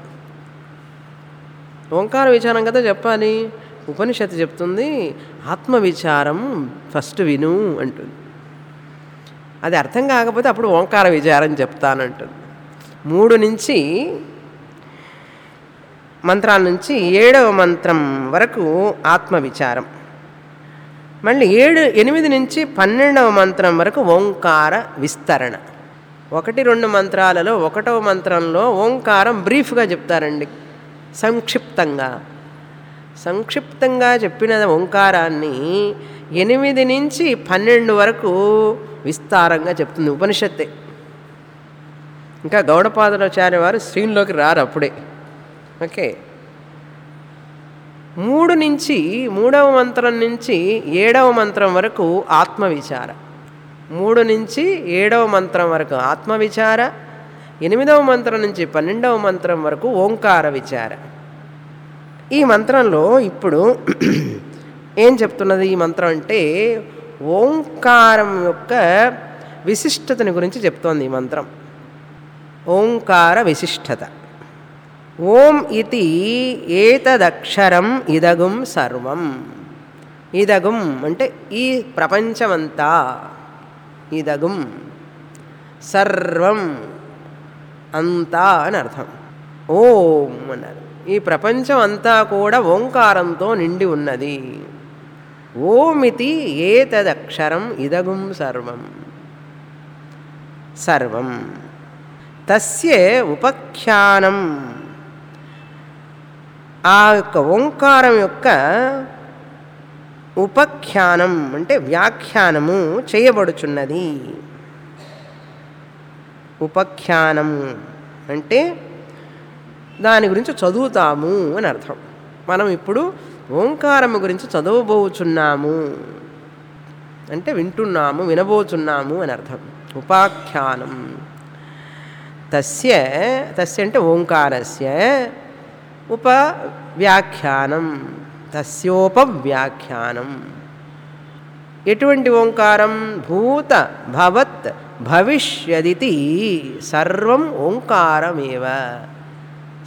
ఓంకార విచారం కదా చెప్పాలి, ఉపనిషత్తు చెప్తుంది ఆత్మ విచారం ఫస్ట్ విను అంటుంది. అది అర్థం కాకపోతే అప్పుడు ఓంకార విచారం చెప్తానంటుంది. 3 నుంచి మంత్రాల నుంచి 7వ మంత్రం వరకు ఆత్మ విచారం. మళ్ళీ 8 నుంచి 12వ మంత్రం వరకు ఓంకార విస్తరణ. 1-2 మంత్రాలలో 1వ మంత్రంలో ఓంకారం బ్రీఫ్గా చెప్తారండి, సంక్షిప్తంగా చెప్పిన ఓంకారాన్ని 8 నుంచి 12 వరకు విస్తారంగా చెప్తుంది ఉపనిషత్తే. ఇంకా గౌడపాదాచార్య వారు స్క్రీన్లోకి రారు అప్పుడే. ఓకే, 3 నుంచి 3వ మంత్రం నుంచి 7వ మంత్రం వరకు ఆత్మ విచార. 3 నుంచి 7వ మంత్రం వరకు ఆత్మ విచార, 8వ మంత్రం నుంచి 12వ మంత్రం వరకు ఓంకార విచార. ఈ మంత్రంలో ఇప్పుడు ఏం చెప్తున్నది ఈ మంత్రం అంటే ఓంకారం యొక్క విశిష్టతని గురించి చెప్తోంది ఈ మంత్రం. ఓంకార విశిష్టత. ఓం ఇతి ఏతదక్షరం ఇదగుం సర్వం. ఇదగుం అంటే ఈ ప్రపంచమంతా, ఇదగుం సర్వం అంతా అని అర్థం. ఓం అన్నారు. ఈ ప్రపంచం అంతా కూడా ఓంకారంతో నిండి ఉన్నది. ఓమితి ఏతదక్షరం ఇదగుం సర్వం. సర్వం తస్య ఉపఖ్యానం. ఆ యొక్క ఓంకారం యొక్క ఉపఖ్యానం అంటే వ్యాఖ్యానము చేయబడుచున్నది. ఉపఖ్యానం అంటే దాని గురించి చదువుతాము అని అర్థం. మనం ఇప్పుడు ఓంకారం గురించి చదవబోచున్నాము అంటే వింటున్నాము, వినబోచున్నాము అని అర్థం. ఉపాఖ్యానం. తస్య అంటే ఓంకారస్య ఉపవ్యాఖ్యానం, తస్యోపవ్యాఖ్యానం. ఎటువంటి ఓంకారం? భూత భవత్ భవిష్యదితి సర్వం ఓంకారమేవ.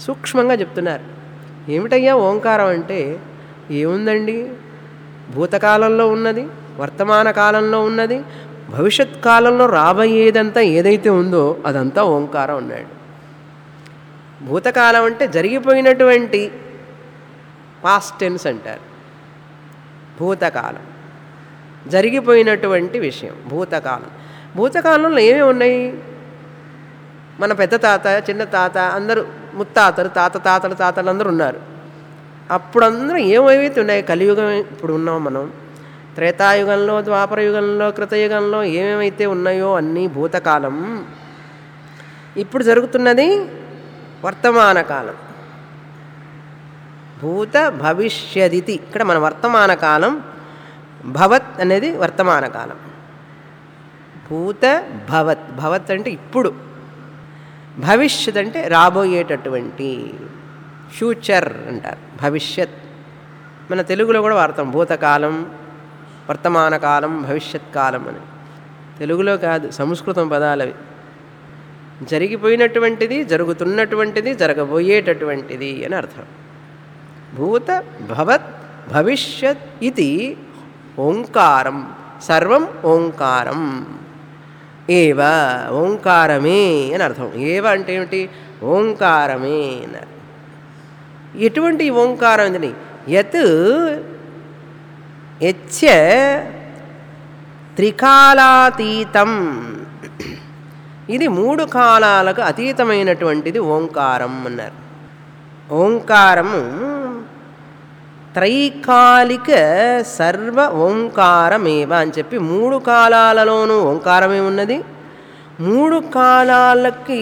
సూక్ష్మంగా చెప్తున్నారు. ఏమిటయ్యా ఓంకారం అంటే ఏముందండి, భూతకాలంలో ఉన్నది, వర్తమాన కాలంలో ఉన్నది, భవిష్యత్ కాలంలో రాబోయేదంతా ఏదైతే ఉందో అదంతా ఓంకారం అన్నాడు. భూతకాలం అంటే జరిగిపోయినటువంటి పాస్ట్ టెన్స్ అంటారు. భూతకాలం జరిగిపోయినటువంటి విషయం భూతకాలం. భూతకాలంలో ఏమేమి ఉన్నాయి? మన పెద్ద తాత, చిన్న తాత, అందరూ ముత్తాతలు, తాతలు అందరూ ఉన్నారు. అప్పుడు అందరూ ఏమైతే ఉన్నాయి? కలియుగం ఇప్పుడు ఉన్నాం మనం. త్రేతాయుగంలో, ద్వాపర యుగంలో, కృతయుగంలో ఏమేమైతే ఉన్నాయో అన్నీ భూతకాలం. ఇప్పుడు జరుగుతున్నది వర్తమాన కాలం. భూత భవిష్యదితి. ఇక్కడ మన వర్తమాన కాలం. భవత్ అనేది వర్తమాన కాలం. భూత భవత్. భవత్ అంటే ఇప్పుడు. భవిష్యత్ అంటే రాబోయేటటువంటి, ఫ్యూచర్ అంటారు. భవిష్యత్ మన తెలుగులో కూడా వాడతాం. భూతకాలం, వర్తమాన కాలం, భవిష్యత్ కాలం అని. తెలుగులో కాదు, సంస్కృతం పదాలవి. జరిగిపోయినటువంటిది, జరుగుతున్నటువంటిది, జరగబోయేటటువంటిది అని అర్థం. భూత భవత్ భవిష్యత్ ఇది ఓంకారం. సర్వం ఓంకారం ఏవ. ఓంకారమే అని అర్థం. ఏవ అంటే ఏమిటి? ఓంకారమే అన్నారు. ఎటువంటి ఓంకారం ఇది? యత్ యచ్చ త్రికాలాతీతం. ఇది 3 కాలాలకు అతీతమైనటువంటిది ఓంకారం అన్నారు. ఓంకారము త్రైకాలిక సర్వ ఓంకారమేవ అని చెప్పి 3 కాలాలలోనూ ఓంకారమే ఉన్నది. 3 కాలాలకి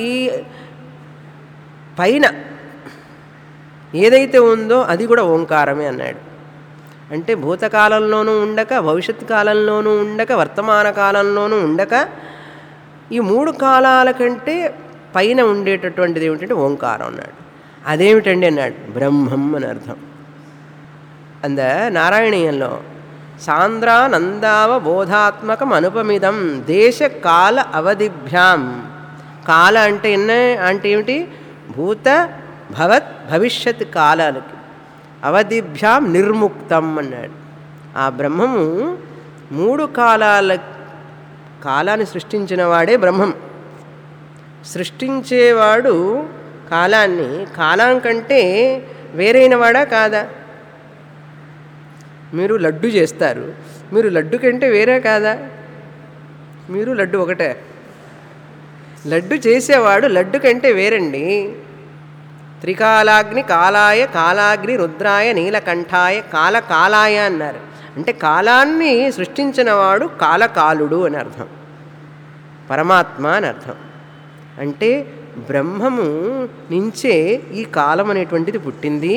పైన ఏదైతే ఉందో అది కూడా ఓంకారమే అన్నాడు. అంటే భూతకాలంలోనూ ఉండక, భవిష్యత్ కాలంలోనూ ఉండక, వర్తమాన కాలంలోనూ ఉండక, ఈ 3 కాలాల కంటే పైన ఉండేటటువంటిది ఏమిటంటే ఓంకారం అన్నాడు. అదేమిటండి అన్నాడు. బ్రహ్మం అని అర్థం. అంద నారాయణీయంలో సాంద్రానందావ బోధాత్మకం అనుపమిదం దేశ కాల అవధిభ్యాం. కాల అంటే అంటే ఏమిటి? భూత భవత్ భవిష్యత్ కాలాలకి అవధిభ్యాం నిర్ముక్తం అన్నాడు. ఆ బ్రహ్మము 3 కాలాల కాలాన్ని సృష్టించిన వాడే బ్రహ్మం. సృష్టించేవాడు కాలాన్ని కాలం కంటే వేరైన వాడా కాదా? మీరు లడ్డు చేస్తారు, మీరు లడ్డు కంటే వేరే కాదా? మీరు లడ్డు ఒకటే. లడ్డు చేసేవాడు లడ్డు కంటే వేరండి. త్రికాలాగ్ని కాలాయ కాలాగ్ని రుద్రాయ నీలకంఠాయ కాలాయ అన్నారు. అంటే కాలాన్ని సృష్టించిన వాడు కాలకాలుడు అని అర్థం. పరమాత్మ అని అర్థం. అంటే బ్రహ్మము నుంచే ఈ కాలం అనేటువంటిది పుట్టింది.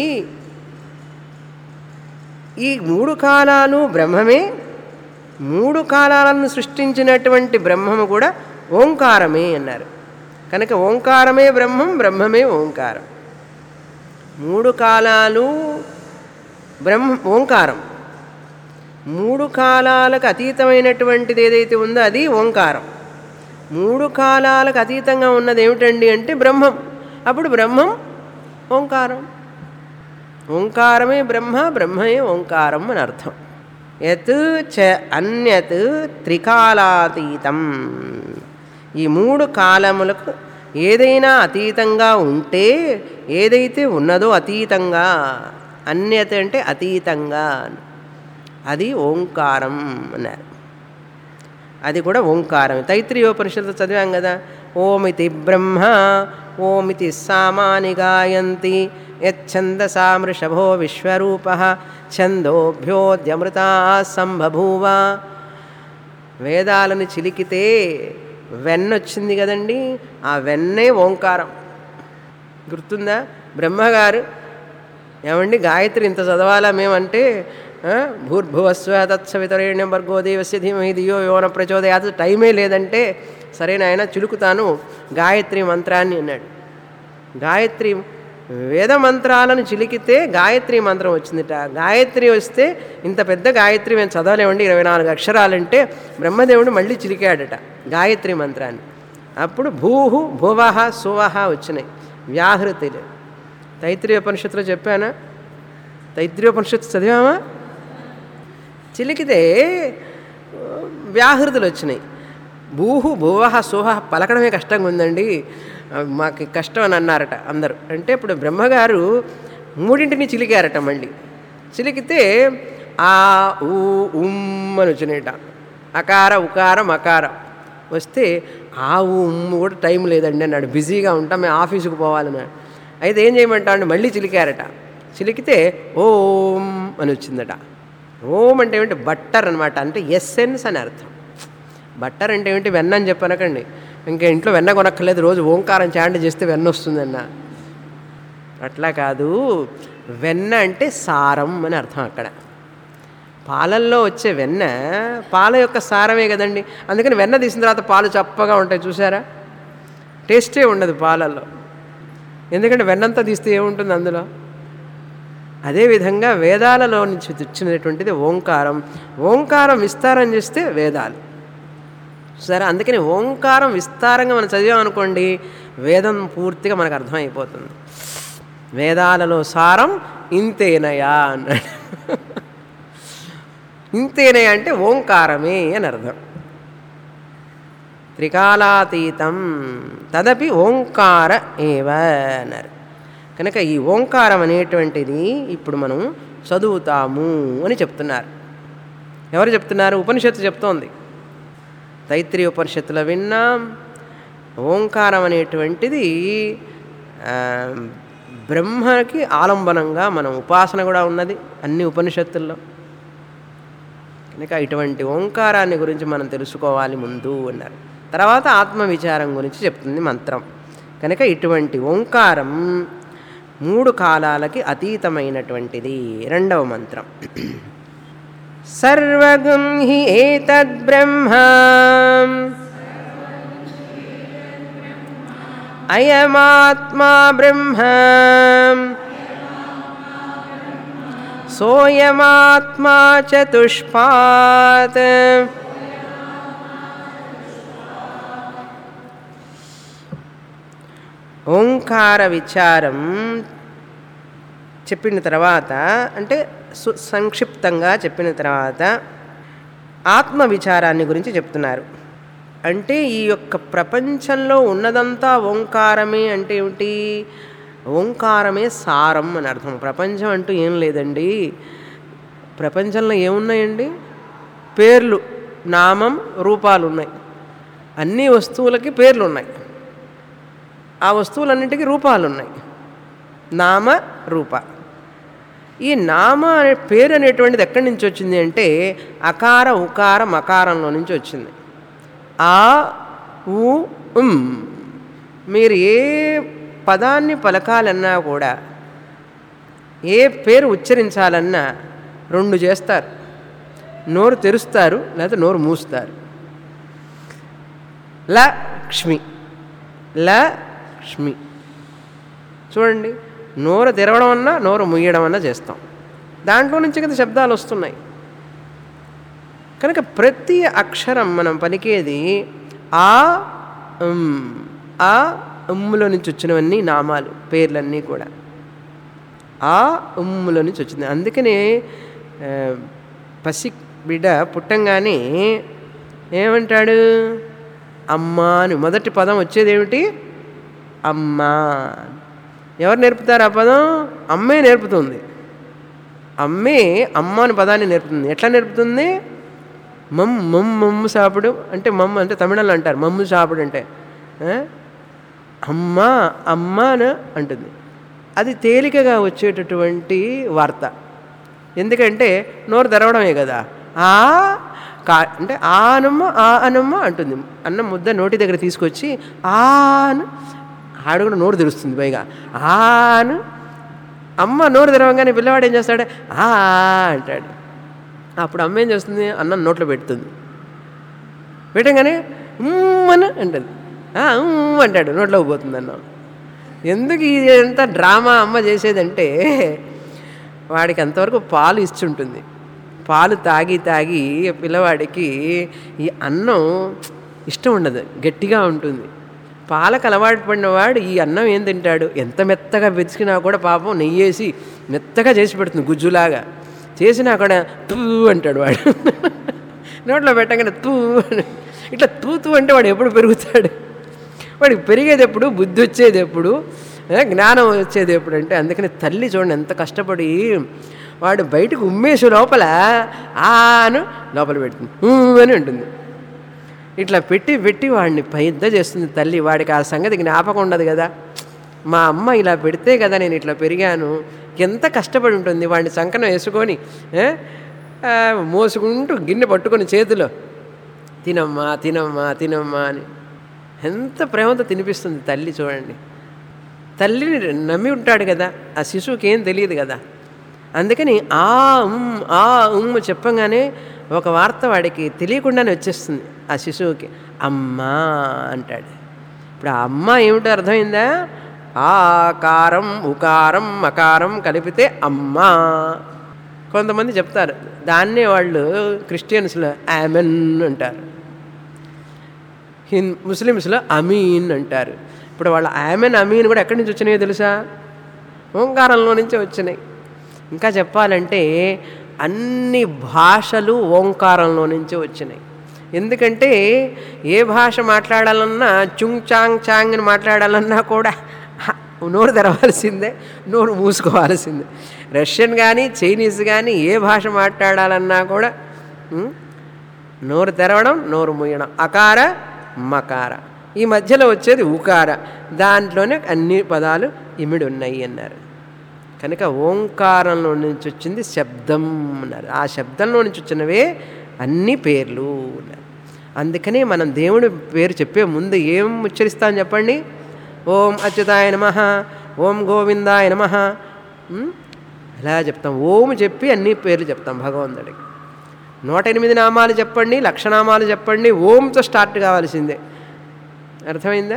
ఈ 3 కాలాలు బ్రహ్మమే. 3 కాలాలను సృష్టించినటువంటి బ్రహ్మము కూడా ఓంకారమే అన్నారు. కనుక ఓంకారమే బ్రహ్మం, బ్రహ్మమే ఓంకారం. 3 కాలాలు ఓంకారం. 3 కాలాలకు అతీతమైనటువంటిది ఏదైతే ఉందో అది ఓంకారం. 3 కాలాలకు అతీతంగా ఉన్నది ఏమిటండి అంటే బ్రహ్మం. అప్పుడు బ్రహ్మం ఓంకారం. ఓంకారమే బ్రహ్మ, బ్రహ్మమే ఓంకారం అని అర్థం. యత్ చ అన్యత్ త్రికాలాతీతం. ఈ 3 కాలములకు ఏదైనా అతీతంగా ఉంటే, ఏదైతే ఉన్నదో అతీతంగా, అన్యత అంటే అతీతంగా, అది ఓంకారం అన్నారు. అది కూడా ఓంకారం. తైత్రీయోపనిషత్తు చదివాం కదా. ఓమితి బ్రహ్మ ఓమితి సామాని గాయంతి యచ్ఛందసామృషభో విశ్వరూపః ఛందోభ్యోద్యమృతా సంబభూవ. వేదాలను చిలికితే వెన్నొచ్చింది కదండి, ఆ వెన్నే ఓంకారం. గుర్తుందా? బ్రహ్మగారు ఏమండి గాయత్రి ఇంత చదవాలా మేమంటే, భూర్భువస్వ తత్సవితరేణ్యం భర్గో దేవస్య ధీమహి ధియో యో న ప్రచోదయాత్, టైమే లేదంటే సరే నాయన చిలుకుతాను గాయత్రి మంత్రాన్ని అన్నాడు. గాయత్రి వేద మంత్రాలను చిలికితే గాయత్రి మంత్రం వచ్చిందిట. గాయత్రి వస్తే ఇంత పెద్ద గాయత్రి మేము చదవలేమండి, 24 అక్షరాలంటే బ్రహ్మదేవుడు మళ్ళీ చిలికాడట గాయత్రి మంత్రాన్ని. అప్పుడు భూహు భువహ సువహ వచ్చినాయి వ్యాహృతులు. తైత్రీయోపనిషత్తులో చెప్పానా? తైత్రీయోపనిషత్తు చదివామా? చిలికితే వ్యాహృతులు వచ్చినాయి. భూహు భువహ సుహ పలకడమే కష్టంగా ఉందండి, మాకు కష్టం అని అన్నారట అందరూ. అంటే ఇప్పుడు బ్రహ్మగారు మూడింటిని చిలికారట. మళ్ళీ చిలికితే ఆ ఊ ఉమ్ అని వచ్చినాయట. అకార ఉకార మకార వస్తే ఆ ఉమ్ము కూడా టైం లేదండి అన్నాడు. బిజీగా ఉంటాం, మేము ఆఫీసుకు పోవాలన్నాడు. అయితే ఏం చేయమంటా అండి, మళ్ళీ చిలికారట. చిలికితే ఓం అని వచ్చిందట. ఓం అంటే ఏమిటి? బట్టర్ అనమాట, అంటే ఎస్సెన్స్ అని అర్థం. బట్టర్ అంటే ఏమిటి? వెన్న అని చెప్పనకండి. ఇంకా ఇంట్లో వెన్న కొనక్కర్లేదు, రోజు ఓంకారం చాంట్ చేస్తే వెన్న వస్తుందన్న. అట్లా కాదు, వెన్న అంటే సారం అని అర్థం. అక్కడ పాలల్లో వచ్చే వెన్న పాల యొక్క సారమే కదండి. అందుకని వెన్న తీసిన తర్వాత పాలు చప్పగా ఉంటాయి, చూసారా? టేస్టే ఉండదు పాలల్లో, ఎందుకంటే వెన్నంతా తీస్తే ఏముంటుంది అందులో. అదేవిధంగా వేదాలలో నుంచి వచ్చినటువంటిది ఓంకారం. ఓంకారం విస్తారం చేస్తే వేదాలు. సరే, అందుకని ఓంకారం విస్తారంగా మనం చదివామనుకోండి, వేదం పూర్తిగా మనకు అర్థమైపోతుంది. వేదాలలో సారం ఇంతేనయా అన్నాడు. ఇంతేనయా అంటే ఓంకారమే అని అర్థం. త్రికాలాతీతం తదపి ఓంకార ఏవ అన్నారు. కనుక ఈ ఓంకారం అనేటువంటిది ఇప్పుడు మనం చదువుతాము అని చెప్తున్నారు. ఎవరు చెప్తున్నారు? ఉపనిషత్తు చెప్తోంది. తైత్రీయ ఉపనిషత్తులో విన్నాం. ఓంకారం అనేటువంటిది బ్రహ్మకి ఆలంబనంగా మనం ఉపాసన కూడా ఉన్నది అన్ని ఉపనిషత్తుల్లో. కనుక ఇటువంటి ఓంకారాన్ని గురించి మనం తెలుసుకోవాలి ముందు అన్నారు. తర్వాత ఆత్మవిచారం గురించి చెప్తుంది మంత్రం. కనుక ఇటువంటి ఓంకారం 3 కాలాలకి అతీతమైనటువంటిది. రెండవ మంత్రం, సర్వగం హి ఏతద్ బ్రహ్మ అయమాత్మా బ్రహ్మ సోయమాత్మా చతుష్పాత్. ఓంకార విచారం చెప్పిన తర్వాత, అంటే సంక్షిప్తంగా చెప్పిన తర్వాత ఆత్మ విచారాన్ని గురించి చెప్తున్నారు. అంటే ఈ యొక్క ప్రపంచంలో ఉన్నదంతా ఓంకారమే అంటే ఏమిటి? ఓంకారమే సారం అని అర్థం. ప్రపంచం అంటూ ఏం లేదండి. ప్రపంచంలో ఏమున్నాయండి? పేర్లు, నామం, రూపాలు ఉన్నాయి. అన్ని వస్తువులకి పేర్లు ఉన్నాయి, ఆ వస్తువులన్నింటికీ రూపాలు ఉన్నాయి. నామ రూప. ఈ నామ అనే పేరు అనేటువంటిది ఎక్కడి నుంచి వచ్చింది అంటే అకార ఉకార మకారంలో నుంచి వచ్చింది. ఆ ఉ ఉమ్. మీరు ఏ పదాన్ని పలకాలన్నా కూడా, ఏ పేరు ఉచ్చరించాలన్నా 2 చేస్తారు. నోరు తెరుస్తారు, లేకపోతే నోరు మూస్తారు. లక్ష్మి, లక్ష్మి. చూడండి, నోరు తెరవడం అన్నా నోరు ముయ్యడం అన్నా చేస్తాం. దాంట్లో నుంచి కదా శబ్దాలు వస్తున్నాయి. కనుక ప్రతి అక్షరం మనం పలికేది ఆ ఉమ్ములో నుంచి వచ్చినవన్నీ నామాలు, పేర్లన్నీ కూడా ఆ ఉమ్ములో నుంచి వచ్చింది. అందుకనే పసి బిడ్డ పుట్టంగానే ఏమంటాడు? అమ్మా అని మొదటి పదం వచ్చేది ఏమిటి? అమ్మా. ఎవరు నేర్పుతారు ఆ పదం? అమ్మే నేర్పుతుంది. అమ్మే అమ్మ అని పదాన్ని నేర్పుతుంది. ఎట్లా నేర్పుతుంది? మమ్ము సాపుడు అంటే, మమ్మ అంటే తమిళంలో అంటారు మమ్ము సాపుడు అంటే అమ్మ అమ్మ అని అంటుంది. అది తేలికగా వచ్చేటటువంటి వార్త. ఎందుకంటే నోరు తెరవడమే కదా. అంటే ఆ అనమ్మ అంటుంది. అన్నం ముద్ద నోటి దగ్గర తీసుకొచ్చి ఆను, ఆడు కూడా నోరు తెరుస్తుంది పైగా ఆను. అమ్మ నోరు తెరవగానే పిల్లవాడు ఏం చేస్తాడు? అంటాడు. అప్పుడు అమ్మ ఏం చేస్తుంది? అన్నం నోట్లో పెడుతుంది. పెట్టగానే అని అంటుంది. అంటాడు, నోట్లోకి పోతుంది అన్నం. ఎందుకు ఇదంతా డ్రామా అమ్మ చేసేదంటే, వాడికి అంతవరకు పాలు ఇస్తుంటుంది. పాలు తాగి తాగి పిల్లవాడికి ఈ అన్నం ఇష్టం ఉండదు, గట్టిగా ఉంటుంది. పాలకు అలవాటు పడినవాడు ఈ అన్నం ఏం తింటాడు? ఎంత మెత్తగా వెతికినా కూడా పాపం నెయ్యేసి మెత్తగా చేసి పెడుతుంది గుజ్జులాగా. చేసినా కూడా తూ అంటాడు వాడు. నోట్లో పెట్టగానే తూ అని. ఇట్లా తూతూ అంటే వాడు ఎప్పుడు పెరుగుతాడు? వాడికి పెరిగేది ఎప్పుడు? బుద్ధి వచ్చేది ఎప్పుడు? జ్ఞానం వచ్చేది ఎప్పుడు అంటే? అందుకని తల్లి చూడండి ఎంత కష్టపడి వాడు బయటకు ఉమ్మేసి లోపల ఆను లోపల పెడుతుంది, అని ఉంటుంది. ఇట్లా పెట్టి పెట్టి వాడిని పెద్ద చేస్తుంది తల్లి. వాడికి ఆ సంగతి జ్ఞాపకం ఉండదు కదా, మా అమ్మ ఇలా పెడితే కదా నేను ఇట్లా పెరిగాను. ఎంత కష్టపడి ఉంటుంది. వాడిని సంకనం వేసుకొని మోసుకుంటూ గిన్నె పట్టుకొని చేతిలో తినమ్మా తినమ్మా తినమ్మా అని ఎంత ప్రేమతో తినిపిస్తుంది తల్లి. చూడండి, తల్లిని నమ్మి ఉంటాడు కదా, ఆ శిశువుకి ఏం తెలియదు కదా. అందుకని ఆ చెప్పంగానే ఒక వార్త వాడికి తెలియకుండానే వచ్చేస్తుంది. ఆ శిశువుకి అమ్మా అంటాడు. ఇప్పుడు ఆ అమ్మ ఏమిటో అర్థమైందా? ఆకారం ఉకారం మకారం కలిపితే అమ్మా. కొంతమంది చెప్తారు దాన్నే వాళ్ళు క్రిస్టియన్స్లో ఆమెన్ అంటారు, ముస్లిమ్స్లో అమీన్ అంటారు. ఇప్పుడు వాళ్ళ ఆమెన్ అమీన్ కూడా ఎక్కడి నుంచి వచ్చినాయో తెలుసా? ఓంకారంలో నుంచే వచ్చినాయి. ఇంకా చెప్పాలంటే అన్ని భాషలు ఓంకారంలో నుంచే వచ్చినాయి. ఎందుకంటే ఏ భాష మాట్లాడాలన్నా చుంగ్ చాంగ్ చాంగ్ అని మాట్లాడాలన్నా కూడా నోరు తెరవాల్సిందే, నోరు మూసుకోవాల్సిందే. రష్యన్ కానీ చైనీస్ కానీ ఏ భాష మాట్లాడాలన్నా కూడా నోరు తెరవడం, నోరు మూయడం, అకార మకార. ఈ మధ్యలో వచ్చేది ఉకార, దాంట్లోనే అన్ని పదాలు ఇమిడి ఉన్నాయి అన్నారు. కనుక ఓంకారంలో నుంచి వచ్చింది శబ్దం అన్నారు. ఆ శబ్దంలో నుంచి వచ్చినవే అన్ని పేర్లు అన్నారు. అందుకనే మనం దేవుడి పేరు చెప్పే ముందు ఏం ఉచ్చరిస్తాం చెప్పండి? ఓం అచ్యుతాయ నమః, ఓం గోవిందాయ నమః అలా చెప్తాం. ఓం చెప్పి అన్ని పేర్లు చెప్తాం భగవంతుడికి. 108 నామాలు చెప్పండి, లక్షనామాలు చెప్పండి, ఓంతో స్టార్ట్ కావాల్సిందే. అర్థమైందా?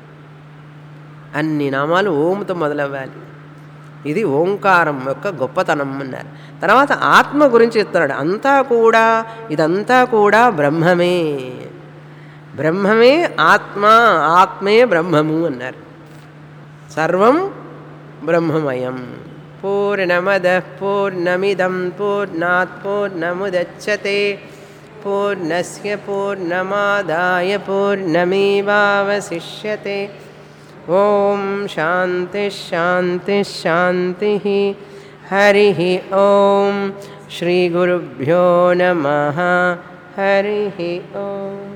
అన్ని నామాలు ఓంతో మొదలవ్వాలి. ఇది ఓంకారం యొక్క గొప్పతనం అన్నారు. తర్వాత ఆత్మ గురించి చెప్తున్నాడు. ఇదంతా కూడా బ్రహ్మమే. బ్రహ్మమే ఆత్మ, ఆత్మే బ్రహ్మము అన్నారు. సర్వం బ్రహ్మమయం. పూర్ణమదః పూర్ణమిదం పూర్ణాత్ పూర్ణముదచ్యతే పూర్ణస్య పూర్ణమాదాయ పూర్ణమేవావశిష్యతే. ఓం శాంతి శాంతి శాంతి. హరి ఓం. శ్రీ గురుభ్యో నమః. హరి ఓం.